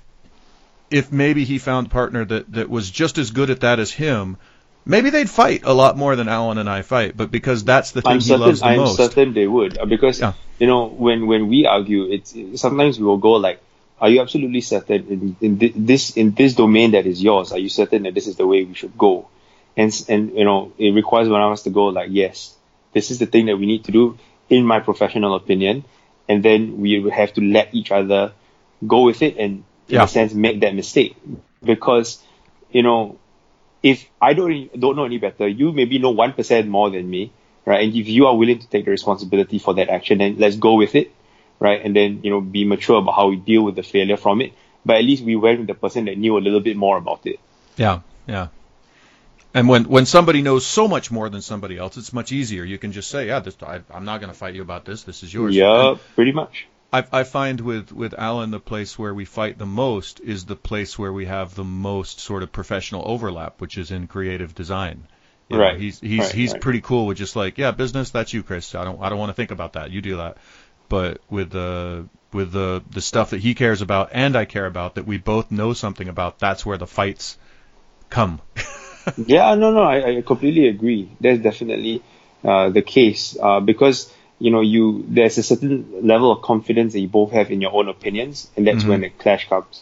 if maybe he found a partner that, that was just as good at that as him, maybe they'd fight a lot more than Alan and I fight. But because that's the thing I'm he certain. loves the I'm most. certain they would, uh, because Yeah. you know, when when we argue, it's sometimes we will go like, "Are you absolutely certain in, in thi- this in this domain that is yours? Are you certain that this is the way we should go?" And s- and you know, it requires one of us to go like, "Yes, this is the thing that we need to do, in my professional opinion," and then we will have to let each other go with it and, in Yeah. a sense, make that mistake, because you know, if I don't don't know any better, you maybe know one percent more than me, right? And if you are willing to take the responsibility for that action, then let's go with it, right? And then, you know, be mature about how we deal with the failure from it. But at least we went with the person that knew a little bit more about it. Yeah, yeah. And when, when somebody knows so much more than somebody else, it's much easier. You can just say, yeah, this, I, I'm not going to fight you about this. This is yours. Yeah, And pretty much. I, I find with, with Alan, the place where we fight the most is the place where we have the most sort of professional overlap, which is in creative design. You know, Right, he's he's right, he's right. pretty cool with just like, yeah, business, that's you, Chris. I don't I don't want to think about that. You do that. But with the with the the stuff that he cares about and I care about that we both know something about, that's where the fights come. Yeah, no, no, I, I completely agree. That's definitely uh, the case, uh, because you know, you there's a certain level of confidence that you both have in your own opinions, and that's Mhm. when the clash comes.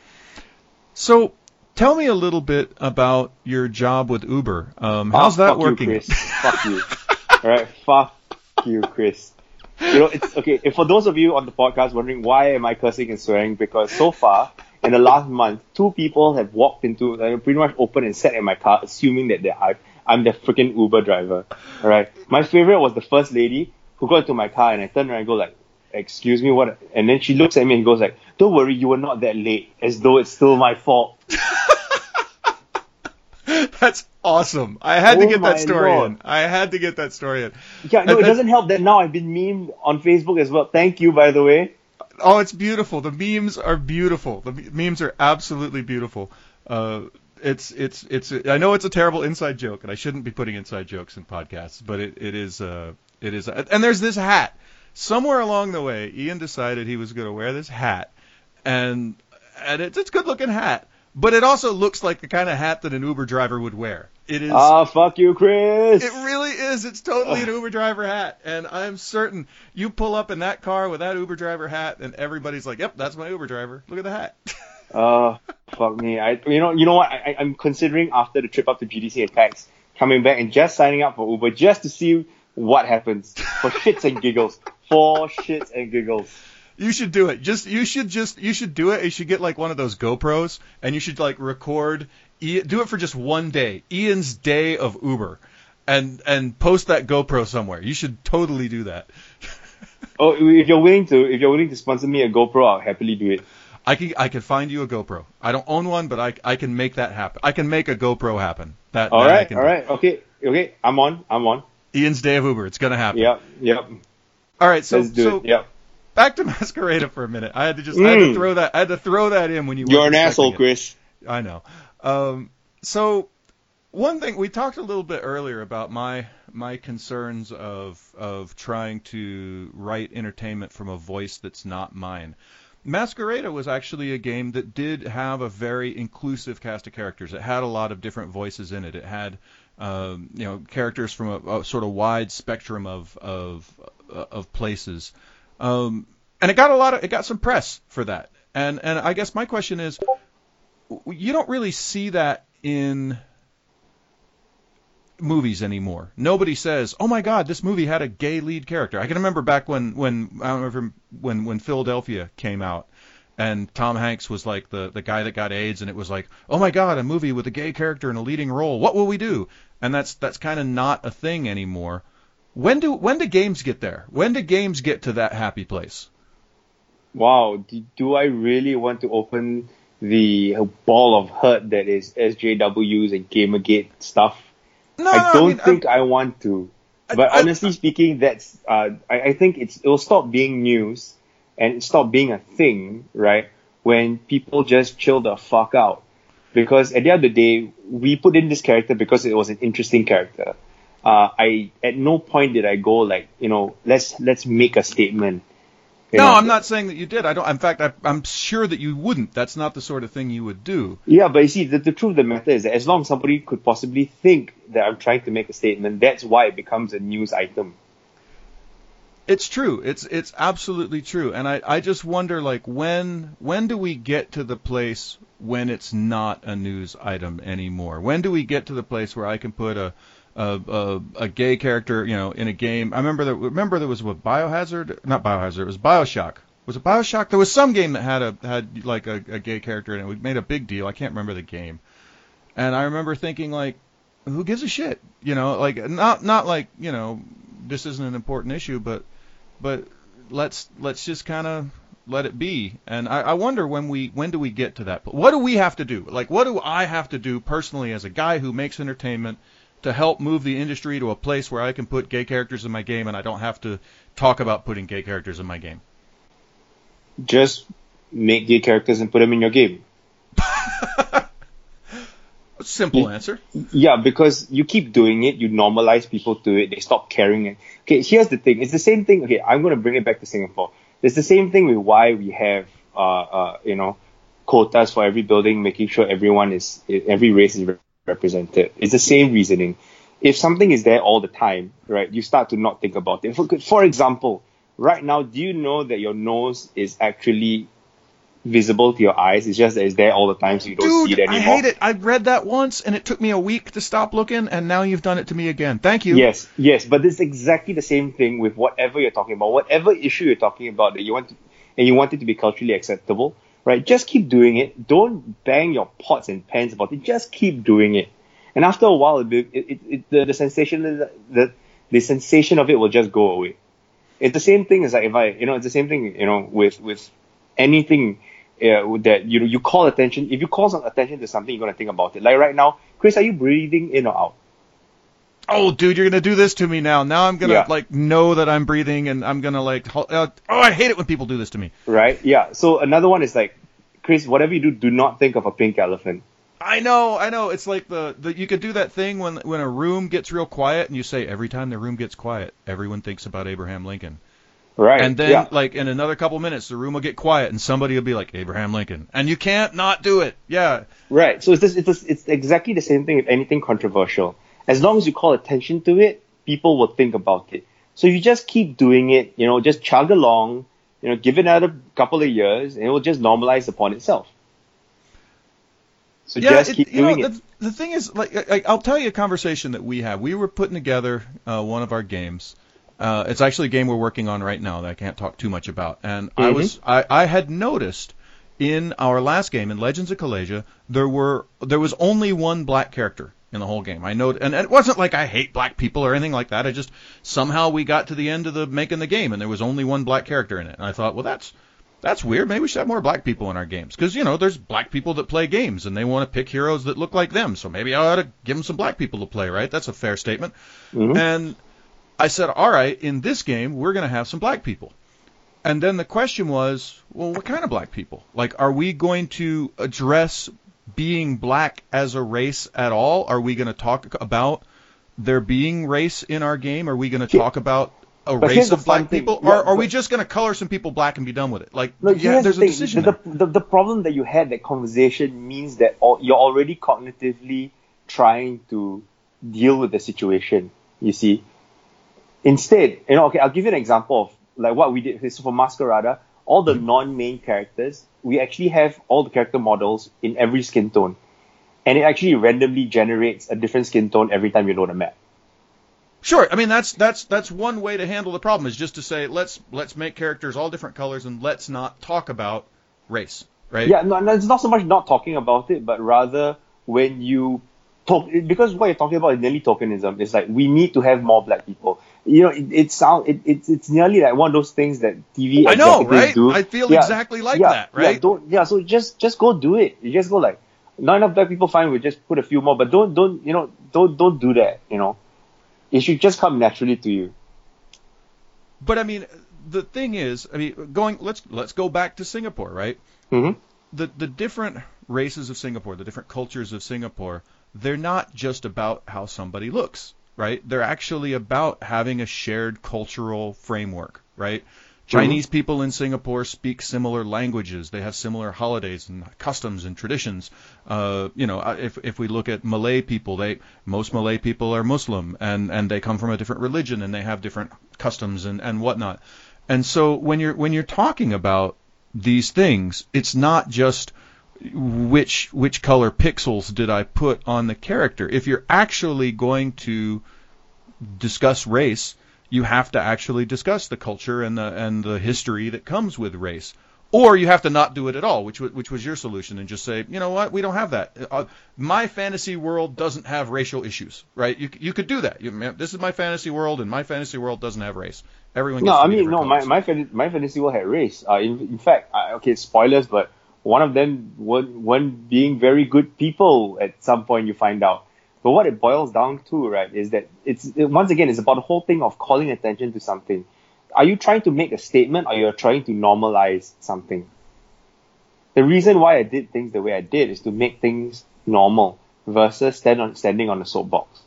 So tell me a little bit about your job with Uber. Um, how's Ah, that fuck working? You, Chris. Fuck you. All right, fuck you, Chris. You know, it's okay. If for those of you on the podcast wondering why am I cursing and swearing, because so far in the last month, two people have walked into, like, pretty much opened and sat in my car, assuming that they're, I, I'm the freaking Uber driver. All right. My favorite was the first lady who got into my car, and I turned around and go like, "Excuse me, what?" And then she looks at me and goes like, "Don't worry, you were not that late," as though it's still my fault. That's awesome. I had to Oh get my that story Lord. in. I had to get that story in. Yeah, no, And it that- doesn't help that now I've been memed on Facebook as well. Thank you, by the way. Oh, it's beautiful. The memes are beautiful. The me- memes are absolutely beautiful. Uh, it's it's it's. I know it's a terrible inside joke, and I shouldn't be putting inside jokes in podcasts, but it it is. Uh, it is. And there's this hat. Somewhere along the way, Ian decided he was going to wear this hat, and and it's it's a good looking hat, but it also looks like the kind of hat that an Uber driver would wear. It is. Ah, fuck you, Chris. It really is. It's totally an Uber driver hat, and I'm certain you pull up in that car with that Uber driver hat, and everybody's like, "Yep, that's my Uber driver. Look at the hat." Uh, fuck me. I, you know, you know what? I, I- I'm considering after the trip up to G D C and PAX, coming back and just signing up for Uber just to see what happens, for shits and giggles, for shits and giggles. You should do it. Just you should just you should do it. You should get like one of those GoPros, and you should like record. Ian, do it for just one day, Ian's day of Uber, and and post that GoPro somewhere. You should totally do that. Oh, if you're willing to, if you're willing to sponsor me a GoPro, I'll happily do it. I can I can find you a GoPro. I don't own one, but I I can make that happen. I can make a GoPro happen. That All that I right, can all do. right, okay, okay. I'm on, I'm on. Ian's day of Uber. It's gonna happen. Yep, yep. All right. So Let's do so it. Yep. back to Masquerada for a minute. I had to just I had to Mm. throw that I had to throw that in when you You're weren't an expecting asshole, it. Chris. I know. Um, so one thing we talked a little bit earlier about my my concerns of of trying to write entertainment from a voice that's not mine. Masquerada was actually a game that did have a very inclusive cast of characters. It had a lot of different voices in it. It had um, you know characters from a, a sort of wide spectrum of of uh, of places, um, and it got a lot of it got some press for that. And and I guess my question is, you don't really see that in movies anymore. Nobody says, "Oh my God, this movie had a gay lead character." I can remember back when when I remember when when Philadelphia came out, and Tom Hanks was like the the guy that got AIDS, and it was like, "Oh my God, a movie with a gay character in a leading role. What will we do?" And that's that's kind of not a thing anymore. When do when do games get there? When do games get to that happy place? Wow, do, do I really want to open the ball of hurt that is S J Ws and Gamergate stuff? No, I don't I mean, think I'm, I want to. But I, honestly I, speaking, that's uh, I, I think it's it'll stop being news and stop being a thing, right? When people just chill the fuck out. Because at the end of the day, we put in this character because it was an interesting character. Uh, I at no point did I go like, you know, let's let's make a statement. You no, know? I'm not saying that you did. I don't. In fact, I, I'm sure that you wouldn't. That's not the sort of thing you would do. Yeah, but you see, the, the truth of the matter is that as long as somebody could possibly think that I'm trying to make a statement, that's why it becomes a news item. It's true. It's it's absolutely true. And I, I just wonder, like, when when do we get to the place when it's not a news item anymore? When do we get to the place where I can put a a, a, a gay character, you know, in a game? I remember that. Remember there was what Biohazard, not Biohazard. It was BioShock. Was it BioShock? There was some game that had a had like a, a gay character in it. We made a big deal. I can't remember the game. And I remember thinking, like, who gives a shit? You know, like not not like, you know, this isn't an important issue, but but let's let's just kind of let it be. And I, I wonder when we when do we get to that? What do we have to do? Like, what do I have to do personally as a guy who makes entertainment to help move the industry to a place where I can put gay characters in my game and I don't have to talk about putting gay characters in my game? Just make gay characters and put them in your game. Simple answer. Yeah, because you keep doing it, you normalize people to it, they stop caring. Okay, here's the thing. It's the same thing. Okay, I'm going to bring it back to Singapore. It's the same thing with why we have, uh, uh, you know, quotas for every building, making sure everyone is, every race is represented. It's the same reasoning. If something is there all the time, right, you start to not think about it. For, for example, right now, do you know that your nose is actually visible to your eyes? It's just that it's there all the time, so you don't Dude, see it anymore. I hate it. I read that once, and it took me a week to stop looking, and now you've done it to me again. Thank you. Yes, yes, but it's exactly the same thing with whatever you're talking about, whatever issue you're talking about that you want to, and you want it to be culturally acceptable, right? Just keep doing it. Don't bang your pots and pans about it. Just keep doing it, and after a while, it, it, it, it, the, the sensation, the the sensation of it will just go away. It's the same thing as like if I, you know, it's the same thing, you know, with with anything. Uh, that you you call attention. If you call some attention to something, you're gonna think about it. Like right now, Chris, are you breathing in or out? Oh, dude, you're gonna do this to me now. Now I'm gonna Yeah. like know that I'm breathing, and I'm gonna like. Uh, oh, I hate it when people do this to me. Right? Yeah. So another one is like, Chris, whatever you do, do not think of a pink elephant. I know, I know. It's like the, the you could do that thing when when a room gets real quiet, and you say every time the room gets quiet, everyone thinks about Abraham Lincoln. Right. And then, yeah. like, in another couple minutes, the room will get quiet, and somebody will be like, Abraham Lincoln. And you can't not do it. Yeah. Right. So it's this, it's this, it's exactly the same thing with anything controversial. As long as you call attention to it, people will think about it. So you just keep doing it, you know, just chug along, you know, give it another couple of years, and it will just normalize upon itself. So yeah, just it, keep you doing know, it. The, the thing is, like, I, I'll tell you a conversation that we had. We were putting together uh, one of our games. Uh, it's actually a game we're working on right now that I can't talk too much about. And mm-hmm. I was, I, I had noticed in our last game, in Legends of Kalasia, there were, there was only one black character in the whole game. I know, and, and it wasn't like I hate black people or anything like that. I just, somehow we got to the end of the making the game, and there was only one black character in it. And I thought, well, that's, that's weird. Maybe we should have more black people in our games. Because, you know, there's black people that play games, and they want to pick heroes that look like them. So maybe I ought to give them some black people to play, right? That's a fair statement. Mm-hmm. And I said, all right, in this game, we're going to have some black people. And then the question was, well, what kind of black people? Like, are we going to address being black as a race at all? Are we going to talk about there being race in our game? Are we going to talk about a but race of black people? Yeah, or are but, we just going to color some people black and be done with it? Like, look, yeah, there's the a decision the, there. the, the, the problem that you had that conversation means that all, you're already cognitively trying to deal with the situation, you see. Instead, you know, okay, I'll give you an example of like what we did. So for Masquerada, all the non-main characters, we actually have all the character models in every skin tone. And it actually randomly generates a different skin tone every time you load a map. Sure, I mean that's that's that's one way to handle the problem is just to say let's let's make characters all different colors and let's not talk about race, right? Yeah, no, no, it's not so much not talking about it, but rather when you talk, because what you're talking about is nearly tokenism. It's like we need to have more black people. You know, it, it sound it, it's it's nearly like one of those things that T V I know, executives right? do. I feel yeah, exactly like yeah, that, right? Yeah, don't, yeah, so just just go do it. You just go like, not enough black people, fine, we just put a few more, but don't don't you know don't don't do that. You know, it should just come naturally to you. But I mean, the thing is, I mean, going let's let's go back to Singapore, right? Mm-hmm. The the different races of Singapore, the different cultures of Singapore, they're not just about how somebody looks, right? They're actually about having a shared cultural framework, right? Chinese mm-hmm. people in Singapore speak similar languages. They have similar holidays and customs and traditions. Uh, you know, if if we look at Malay people, they most Malay people are Muslim and, and they come from a different religion and they have different customs and, and whatnot. And so when you're when you're talking about these things, it's not just which which color pixels did I put on the character. If you're actually going to discuss race, you have to actually discuss the culture and the and the history that comes with race, or you have to not do it at all, which which was your solution, and just say, you know what, we don't have that. Uh, my fantasy world doesn't have racial issues, right? You you could do that. You, this is my fantasy world, and my fantasy world doesn't have race. Everyone. Gets no, to I be mean no, colors. my my my fantasy world had race. Uh, in in fact, uh, okay, spoilers, but one of them weren't, weren't being very good people at some point. You find out. But what it boils down to, right, is that it's it, once again, it's about the whole thing of calling attention to something. Are you trying to make a statement, or you're trying to normalize something? The reason why I did things the way I did is to make things normal versus stand on standing on a soapbox.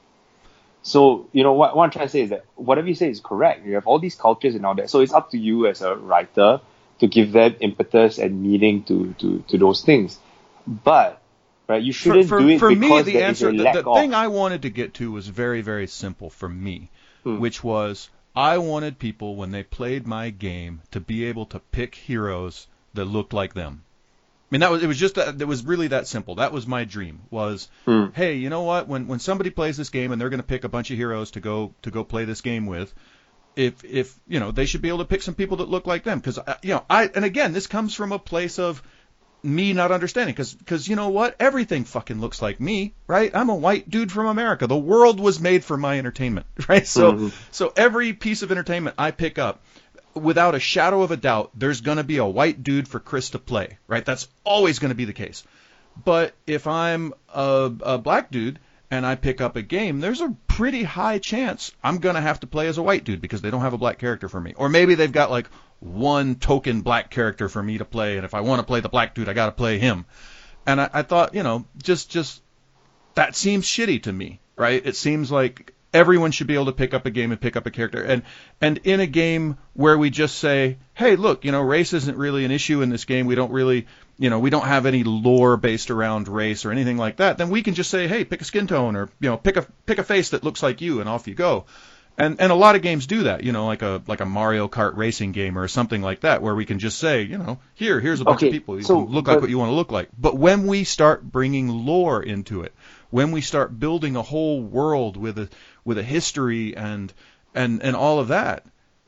So, you know, what, what I'm trying to say is that whatever you say is correct. You have all these cultures and all that. So it's up to you as a writer to give them impetus and meaning to to, to those things. But right, you shouldn't for, for, do it for because me, the there answer, is a the, lack the of. thing I wanted to get to was very, very simple for me, Hmm. which was I wanted people, when they played my game, to be able to pick heroes that looked like them. I mean, that was it was just that, it was really that simple. That was my dream. Was Hmm. hey, you know what? When when somebody plays this game and they're going to pick a bunch of heroes to go to go play this game with, if if you know, they should be able to pick some people that look like them, because you know I and again, this comes from a place of me not understanding, because because you know what, everything fucking looks like me, right? I'm a white dude from America. The world was made for my entertainment, right? So Mm-hmm. so every piece of entertainment I pick up, without a shadow of a doubt, there's going to be a white dude for Chris to play, right? That's always going to be the case. But if I'm a, a black dude and I pick up a game, there's a pretty high chance I'm going to have to play as a white dude because they don't have a black character for me. Or maybe they've got like one token black character for me to play, and if I want to play the black dude, I got to play him. And I, I thought, you know, just just that seems shitty to me, right? It seems like everyone should be able to pick up a game and pick up a character. And and in a game where we just say, hey, look, you know, race isn't really an issue in this game. We don't really, you know, we don't have any lore based around race or anything like that. Then we can just say, hey, pick a skin tone, or, you know, pick a pick a face that looks like you, and off you go. And and a lot of games do that, you know, like a like a Mario Kart racing game or something like that, where we can just say, you know, here here's a bunch Okay, of people. You so, can look but- like what you want to look like. But when we start bringing lore into it, when we start building a whole world with a with a history and and and all of that,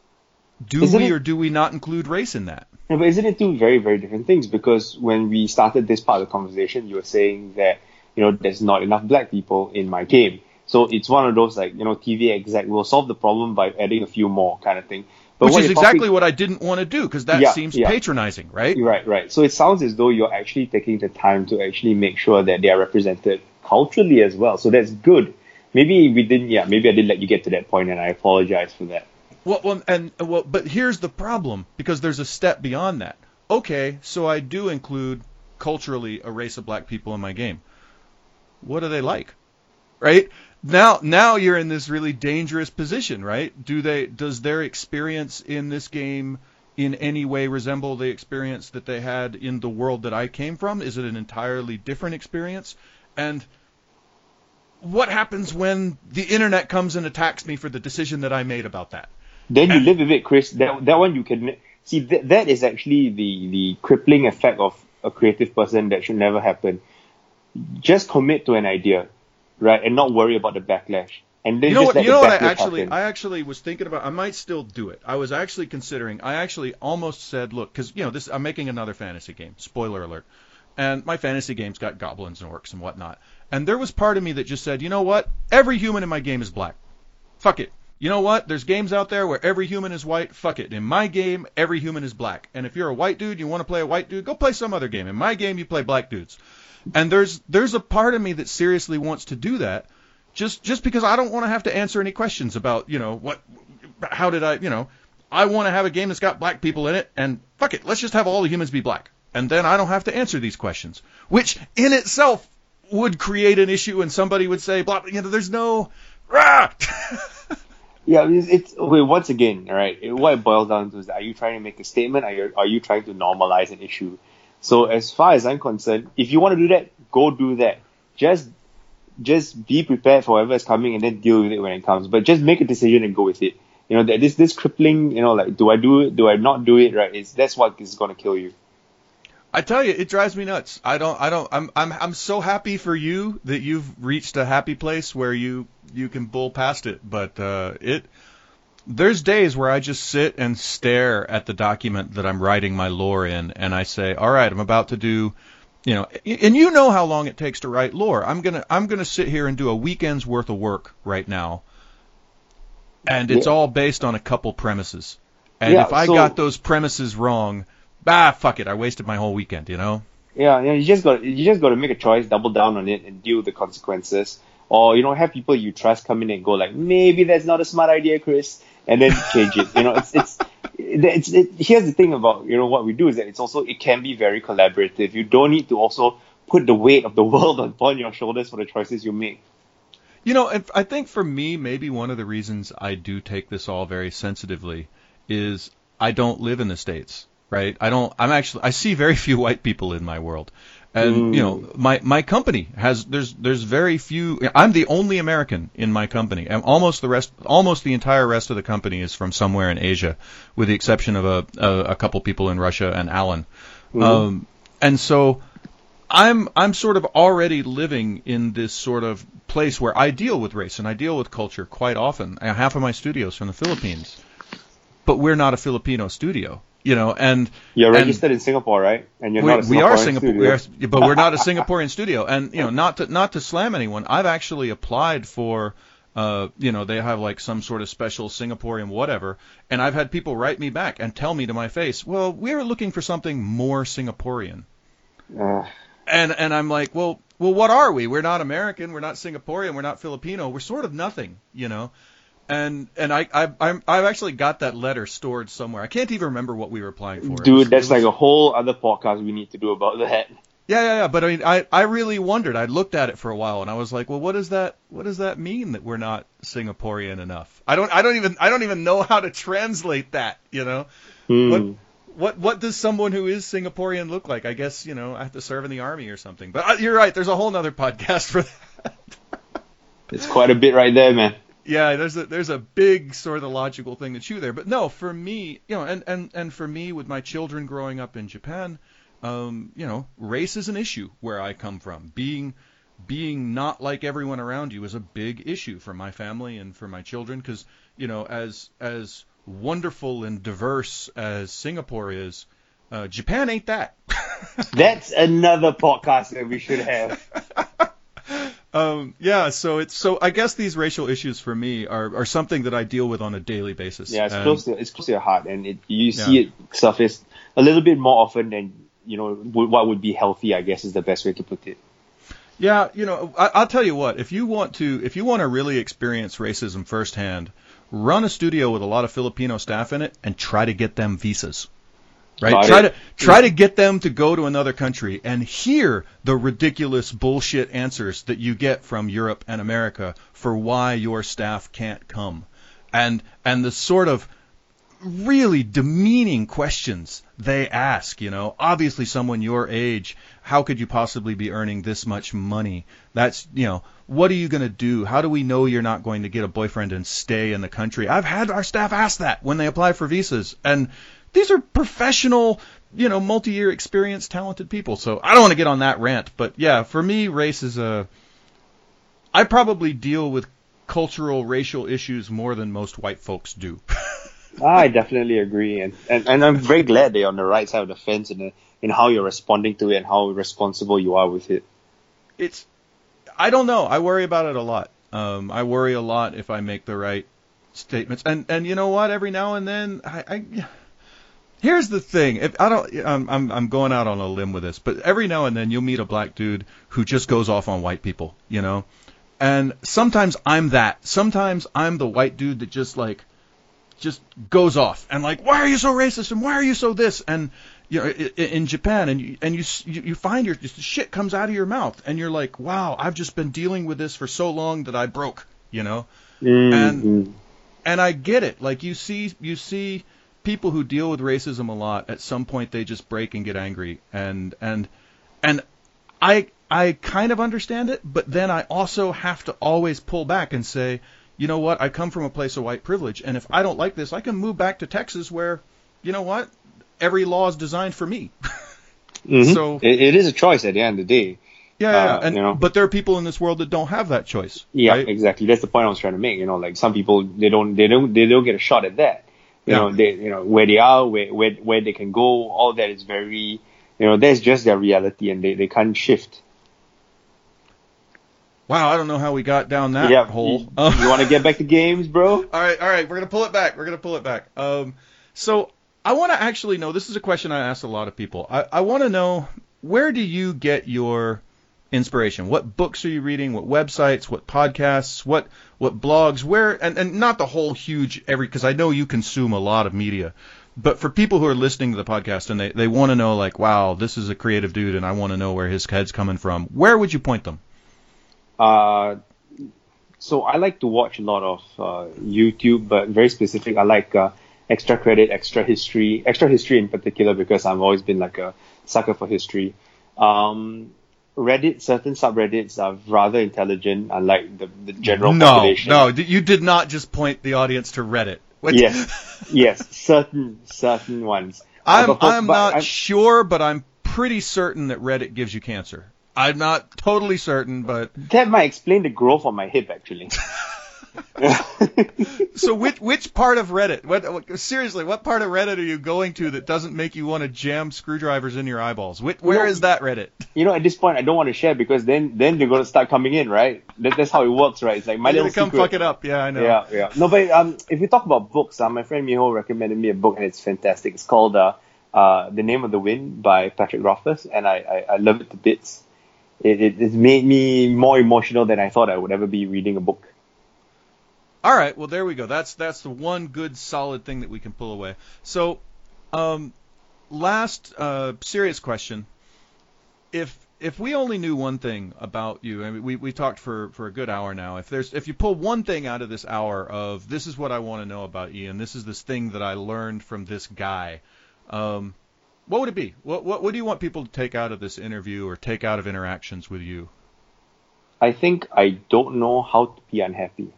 do Isn't we it- or do we not include race in that? No, but isn't it two very, very different things? Because when we started this part of the conversation, you were saying that, you know, there's not enough black people in my game. So it's one of those, like, you know, T V exec will solve the problem by adding a few more kind of thing. But Which what is you're exactly talking- what I didn't want to do, because that Yeah, seems yeah. patronizing, right? Right, right. So it sounds as though you're actually taking the time to actually make sure that they are represented culturally as well. So that's good. Maybe we didn't, yeah, maybe I didn't let you get to that point, and I apologize for that. Well, well, and well, but here's the problem, because there's a step beyond that. Okay, so I do include culturally a race of black people in my game. What are they like? Right? Now, now you're in this really dangerous position, right? Do they, does their experience in this game in any way resemble the experience that they had in the world that I came from? Is it an entirely different experience? And what happens when the internet comes and attacks me for the decision that I made about that? Then you And- live with it, Chris. That that one you can see. That that is actually the the crippling effect of a creative person that should never happen. Just commit to an idea, right, and not worry about the backlash. And then You know just what? let You the know what? I backlash actually, happen. I actually was thinking about. I might still do it. I was actually considering. I actually almost said, look, because you know, this. I'm making another fantasy game. Spoiler alert. And my fantasy game's got goblins and orcs and whatnot. And there was part of me that just said, you know what? Every human in my game is black. Fuck it. You know what? There's games out there where every human is white. Fuck it. In my game, every human is black. And if you're a white dude, you want to play a white dude, go play some other game. In my game, you play black dudes. And there's there's a part of me that seriously wants to do that, just just because I don't want to have to answer any questions about, you know, what, how did I, you know, I want to have a game that's got black people in it, and fuck it, let's just have all the humans be black. And then I don't have to answer these questions, which in itself would create an issue, and somebody would say, blah, you know, there's no, rah! Yeah, it's, it's okay. Once again, all right. What it boils down to is, are you trying to make a statement? Are you are you trying to normalize an issue? So as far as I'm concerned, if you want to do that, go do that. Just just be prepared for whatever is coming, and then deal with it when it comes. But just make a decision and go with it. You know, that this this crippling, you know, like, do I do it? Do I not do it? Right? It's that's what is going to kill you. I tell you, it drives me nuts. I don't, I don't, I'm, I'm, I'm so happy for you that you've reached a happy place where you, you can bull past it. But, uh, it, there's days where I just sit and stare at the document that I'm writing my lore in, and I say, all right, I'm about to do, you know, and you know how long it takes to write lore. I'm gonna, I'm gonna sit here and do a weekend's worth of work right now, and it's Yeah. all based on a couple premises. And Yeah, if I so- got those premises wrong, ah, fuck it, I wasted my whole weekend, you know? Yeah, yeah, you just got you just got to make a choice, double down on it, and deal with the consequences. Or, you know, have people you trust come in and go like, maybe that's not a smart idea, Chris, and then change it. You know, it's it's it's it, here's the thing about, you know, what we do is that it's also, it can be very collaborative. You don't need to also put the weight of the world upon your shoulders for the choices you make. You know, if, I think for me, maybe one of the reasons I do take this all very sensitively is I don't live in the States, right? I don't, I'm actually, I see very few white people in my world. And, Mm. you know, my, my company has, there's, there's very few, I'm the only American in my company. And almost the rest, almost the entire rest of the company is from somewhere in Asia, with the exception of a, a, a couple people in Russia and Alan. Mhm. Um, and so, I'm I'm sort of already living in this sort of place where I deal with race and I deal with culture quite often. Uh, Half of my studio's from the Philippines, but we're not a Filipino studio, you know. And You're and registered in Singapore, right? And you're we, not a we are Singaporean Singapore, studio. we are, but we're not a Singaporean studio. And you know, not to not to slam anyone, I've actually applied for. Uh, you know, they have like some sort of special Singaporean whatever, and I've had people write me back and tell me to my face, well, we're looking for something more Singaporean. Uh, And and I'm like, well, well, what are we? We're not American. We're not Singaporean. We're not Filipino. We're sort of nothing, you know. And and I I I'm, I've actually got that letter stored somewhere. I can't even remember what we were applying for. It dude, was- that's it was- like a whole other podcast we need to do about that. yeah yeah yeah. But I mean, I I really wondered. I looked at it for a while, and I was like, well, what does that what does that mean that we're not Singaporean enough? I don't I don't even I don't even know how to translate that, you know. Hmm. What What what does someone who is Singaporean look like? I guess, you know, I have to serve in the army or something. But uh, you're right. There's a whole nother podcast for that. It's quite a bit right there, man. Yeah, there's a there's a big sort of logical thing to chew there. But no, for me, you know, and, and, and for me with my children growing up in Japan, um, you know, race is an issue where I come from. Being being not like everyone around you is a big issue for my family and for my children because, you know, as as wonderful and diverse as Singapore is, uh, Japan ain't that. That's another podcast that we should have. Um, yeah, so it's so I guess these racial issues for me are, are something that I deal with on a daily basis. Yeah, it's And- close to it's close to your heart, and it, you see Yeah. it surface a little bit more often than, you know, w- what would be healthy, I guess, is the best way to put it. Yeah, you know, I, I'll tell you what. If you want to, if you want to really experience racism firsthand, run a studio with a lot of Filipino staff in it and try to get them visas. Right? Got Try it. to try to get them to go to another country and hear the ridiculous bullshit answers that you get from Europe and America for why your staff can't come, and and the sort of really demeaning questions they ask, you know. Obviously, someone your age, how could you possibly be earning this much money? That's, you know, what are you going to do? How do we know you're not going to get a boyfriend and stay in the country? I've had our staff ask that when they apply for visas. And these are professional, you know, multi-year experienced, talented people. So I don't want to get on that rant. But, yeah, for me, race is a... I probably deal with cultural, racial issues more than most white folks do. I definitely agree, and, and and I'm very glad they're on the right side of the fence in in how you're responding to it and how responsible you are with it. It's, I don't know. I worry about it a lot. Um, I worry a lot if I make the right statements, and and you know what? Every now and then, I, I here's the thing. If I don't, I'm I'm I'm going out on a limb with this, but every now and then you'll meet a black dude who just goes off on white people, you know, and sometimes I'm that. Sometimes I'm the white dude that just like. just goes off and like, why are you so racist and why are you so this? And you know, in Japan, and you and you you find your just shit comes out of your mouth, and you're like, wow, I've just been dealing with this for so long that I broke, you know, mm-hmm. and and I get it. Like you see you see people who deal with racism a lot. At some point, they just break and get angry, and and and I I kind of understand it, but then I also have to always pull back and say, you know what? I come from a place of white privilege, and if I don't like this, I can move back to Texas where, you know what? Every law is designed for me. mm-hmm. So it, it is a choice at the end of the day. Yeah, yeah. Uh, and, you know? But there are people in this world that don't have that choice. Yeah, right? exactly. That's the point I was trying to make. You know, like some people, they don't, they don't, they don't get a shot at that. You yeah. know, they, you know, where they are, where, where, where they can go, all that is very, you know, that's just their reality, and they, they can't shift. Wow, I don't know how we got down that yeah, hole. You, you want to get back to games, bro? All right, all right. We're going to pull it back. We're going to pull it back. Um, so I want to actually know, this is a question I asked a lot of people. I, I want to know, where do you get your inspiration? What books are you reading? What websites? What podcasts? What what blogs? Where, and, and not the whole huge every, because I know you consume a lot of media. But for people who are listening to the podcast and they, they want to know, like, wow, this is a creative dude and I want to know where his head's coming from, where would you point them? Uh, so I like to watch a lot of uh, YouTube, but very specific. I like uh, Extra Credit, Extra History, Extra History in particular, because I've always been like a sucker for history. Um, Reddit, certain subreddits are rather intelligent, unlike the, the general no, population. No, no, you did not just point the audience to Reddit. What? Yes, yes, certain certain ones. I'm uh, but, I'm but not I'm, sure, but I'm pretty certain that Reddit gives you cancer. I'm not totally certain, but that might explain the growth on my hip, actually. So which which part of Reddit? What, what seriously? What part of Reddit are you going to that doesn't make you want to jam screwdrivers in your eyeballs? Which, where you know, is that Reddit? You know, at this point, I don't want to share because then then they're going to start coming in, right? That, that's how it works, right? It's like my They're little gonna come secret. fuck it up. Yeah, I know. Yeah, yeah. No, but um, if we talk about books, uh, my friend Miho recommended me a book and it's fantastic. It's called uh, uh, The Name of the Wind by Patrick Rothfuss, and I, I, I love it to bits. It, it it's made me more emotional than I thought I would ever be reading a book. All right, well there we go. That's that's the one good solid thing that we can pull away. So, um, last uh, serious question: If if we only knew one thing about you, I mean, we we talked for, for a good hour now. If there's if you pull one thing out of this hour of this is what I want to know about Ian, this is this thing that I learned from this guy, um, what would it be? What what what do you want people to take out of this interview or take out of interactions with you? I think I don't know how to be unhappy.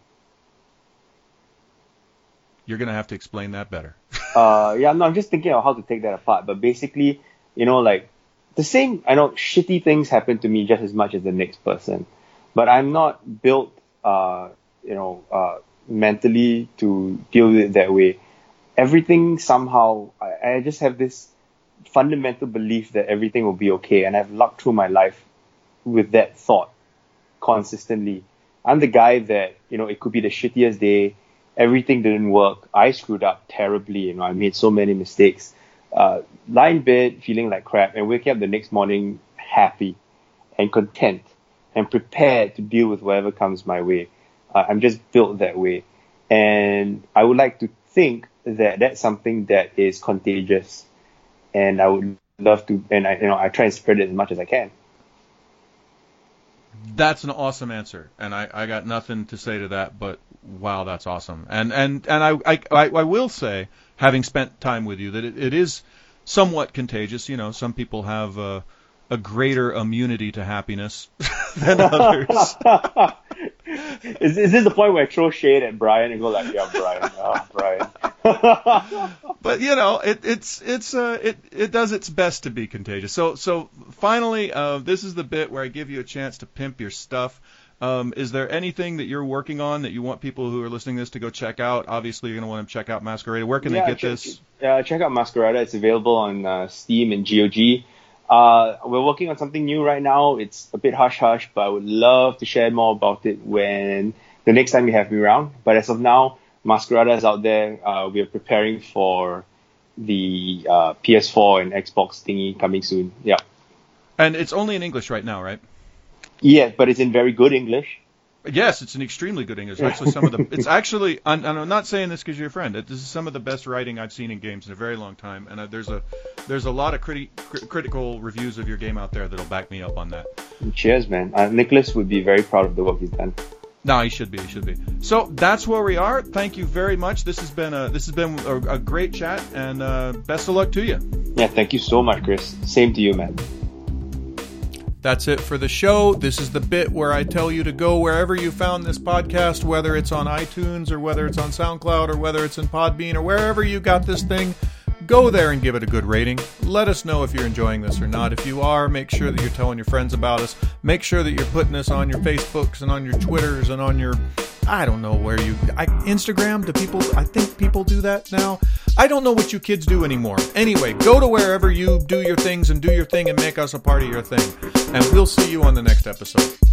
You're going to have to explain that better. uh, yeah, no, I'm just thinking of how to take that apart. But basically, you know, like, the same, I know, shitty things happen to me just as much as the next person. But I'm not built, uh, you know, uh, mentally to deal with it that way. Everything somehow, I, I just have this fundamental belief that everything will be okay. And I've lucked through my life with that thought consistently. I'm the guy that, you know, it could be the shittiest day. Everything didn't work. I screwed up terribly. You know, I made so many mistakes. Uh, lie in bed feeling like crap and waking up the next morning happy and content and prepared to deal with whatever comes my way. Uh, I'm just built that way. And I would like to think that that's something that is contagious. And I would love to, and I, you know, I try and spread it as much as I can. That's an awesome answer, and I, I got nothing to say to that, but Wow, that's awesome. And and and I I I will say, having spent time with you, that it, it is somewhat contagious. You know, some people have uh, a greater immunity to happiness than others. is, is this the point where I throw shade at Brian and go like, yeah, Brian, oh, Brian. But you know, it, it's it's uh, it it does its best to be contagious. So so finally, uh, this is the bit where I give you a chance to pimp your stuff. Um, is there anything that you're working on that you want people who are listening to this to go check out? Obviously, you're going to want to check out Masquerada. Where can yeah, they get check, this? Uh, check out Masquerada. It's available on uh, Steam and G O G. Uh, we're working on something new right now. It's a bit hush-hush, but I would love to share more about it when the next time you have me around. But as of now, Masquerada is out there. Uh, we are preparing for the uh, P S four and Xbox thingy coming soon. Yeah. And it's only in English right now, right? Yeah, but it's in very good English. Yes, it's in extremely good English. Actually, some of the it's actually, and I'm not saying this because you're a friend. This is some of the best writing I've seen in games in a very long time, and uh, there's a there's a lot of criti- cr- critical reviews of your game out there that'll back me up on that. Cheers, man. Uh, Nicholas would be very proud of the work he's done. No, he should be. He should be. So that's where we are. Thank you very much. This has been a this has been a, a great chat, and uh, best of luck to you. Yeah, thank you so much, Chris. Same to you, man. That's it for the show. This is the bit where I tell you to go wherever you found this podcast, whether it's on iTunes or whether it's on SoundCloud or whether it's in Podbean or wherever you got this thing. Go there and give it a good rating. Let us know if you're enjoying this or not. If you are, make sure that you're telling your friends about us. Make sure that you're putting this on your Facebooks and on your Twitters and on your, I don't know where you, I, Instagram, do people, I think people do that now. I don't know what you kids do anymore. Anyway, go to wherever you do your things and do your thing and make us a part of your thing. And we'll see you on the next episode.